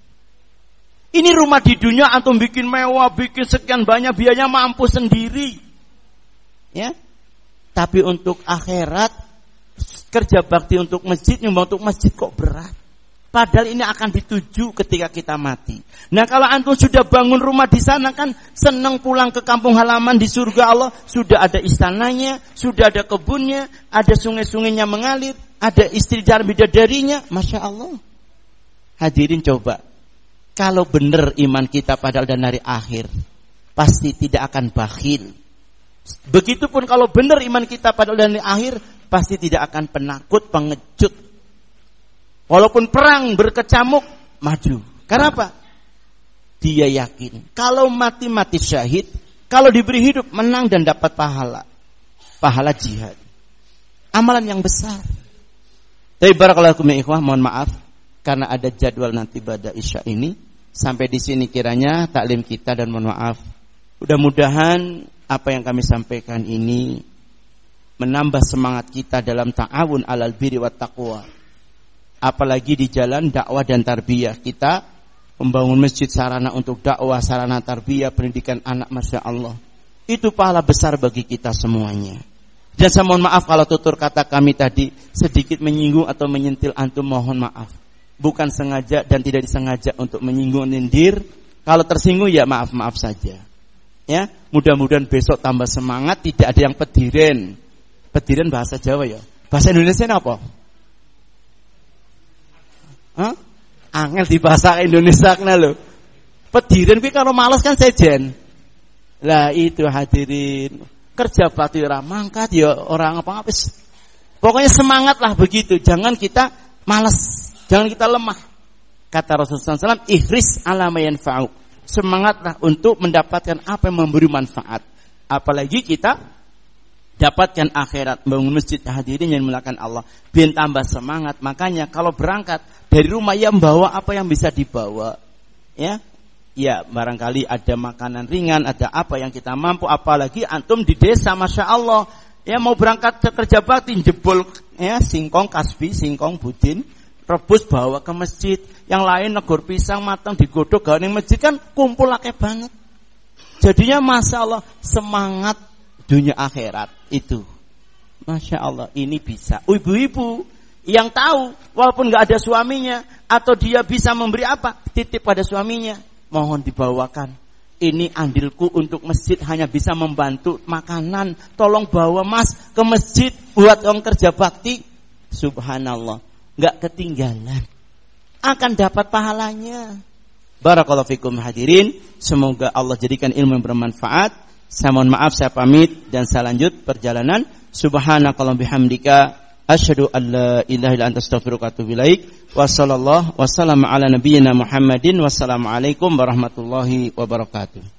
Ini rumah di dunia antum bikin mewah, bikin sekian banyak, biayanya mampu sendiri. Ya. Tapi untuk akhirat, kerja bakti untuk masjid, nyumbang untuk masjid kok berat. Padahal ini akan dituju ketika kita mati. Nah kalau antum sudah bangun rumah di sana kan senang pulang ke kampung halaman di surga Allah. Sudah ada istananya, sudah ada kebunnya, ada sungai-sungainya mengalir, ada istri dan bidadarinya. Masya Allah. Hadirin coba. Kalau benar iman kita padahal dan hari akhir, pasti tidak akan bakhil. Begitupun kalau benar iman kita padahal dan hari akhir, pasti tidak akan penakut, pengecut. Walaupun perang berkecamuk, maju. Karena apa? Dia yakin kalau mati-mati syahid, kalau diberi hidup menang dan dapat pahala. Pahala jihad. Amalan yang besar. Tapi barakallahu fikum ya ikhwah, mohon maaf karena ada jadwal nanti pada Isya ini. Sampai di sini kiranya taklim kita, dan mohon maaf. Mudah-mudahan apa yang kami sampaikan ini menambah semangat kita dalam ta'awun alal birri wat taqwa. Apalagi di jalan dakwah dan tarbiyah kita, membangun masjid sarana untuk dakwah, sarana tarbiyah, pendidikan anak, Masya Allah. Itu pahala besar bagi kita semuanya. Dan saya mohon maaf kalau tutur kata kami tadi sedikit menyinggung atau menyentil antum, mohon maaf. Bukan sengaja dan tidak disengaja untuk menyinggung, nindir. Kalau tersinggung ya maaf-maaf saja. Ya, mudah-mudahan besok tambah semangat, tidak ada yang pediren. Pediren bahasa Jawa ya. Bahasa Indonesia apa? Hah? Angel di bahasa Indonesia kena lho. Pediren kuwi kalau males kan sejen. Lah itu hadirin, kerja bakti ora mangkat ya orang apa-apa. Pokoknya semangatlah begitu, jangan kita malas, jangan kita lemah. Kata Rasulullah sallallahu alaihi wasallam, ihris ala ma yanfa'u. Semangatlah untuk mendapatkan apa yang memberi manfaat. Apalagi kita dapatkan akhirat, bangun masjid, hadirin yang dimuliakan Allah, biar tambah semangat. Makanya kalau berangkat dari rumah ya membawa apa yang bisa dibawa, ya, Ya, barangkali ada makanan ringan, ada apa yang kita mampu, apalagi antum di desa, Masya Allah. Ya, mau berangkat ke kerja bakti, jebol ya singkong kasbi, singkong budin, rebus bawa ke masjid. Yang lain negor pisang matang digodok gawe ning masjid, kan kumpul akeh banget. Jadinya Masya Allah, semangat dunia akhirat itu. Masya Allah, ini bisa. Ibu-ibu yang tahu, walaupun gak ada suaminya, atau dia bisa memberi apa, titip pada suaminya, mohon dibawakan. Ini andilku untuk masjid, hanya bisa membantu makanan. Tolong bawa mas ke masjid buat orang kerja bakti. Subhanallah, gak ketinggalan, akan dapat pahalanya. Barakallahu fikum hadirin. Semoga Allah jadikan ilmu yang bermanfaat. Saya mohon maaf, saya pamit dan saya lanjut perjalanan. Subhanakallah bihamdika asyhadu an la ilaha illa anta astaghfiruka wa atubu ilaik. Wa sallallahu wa sallama ala nabiyyina Muhammadin. Wassalamualaikum warahmatullahi wabarakatuh.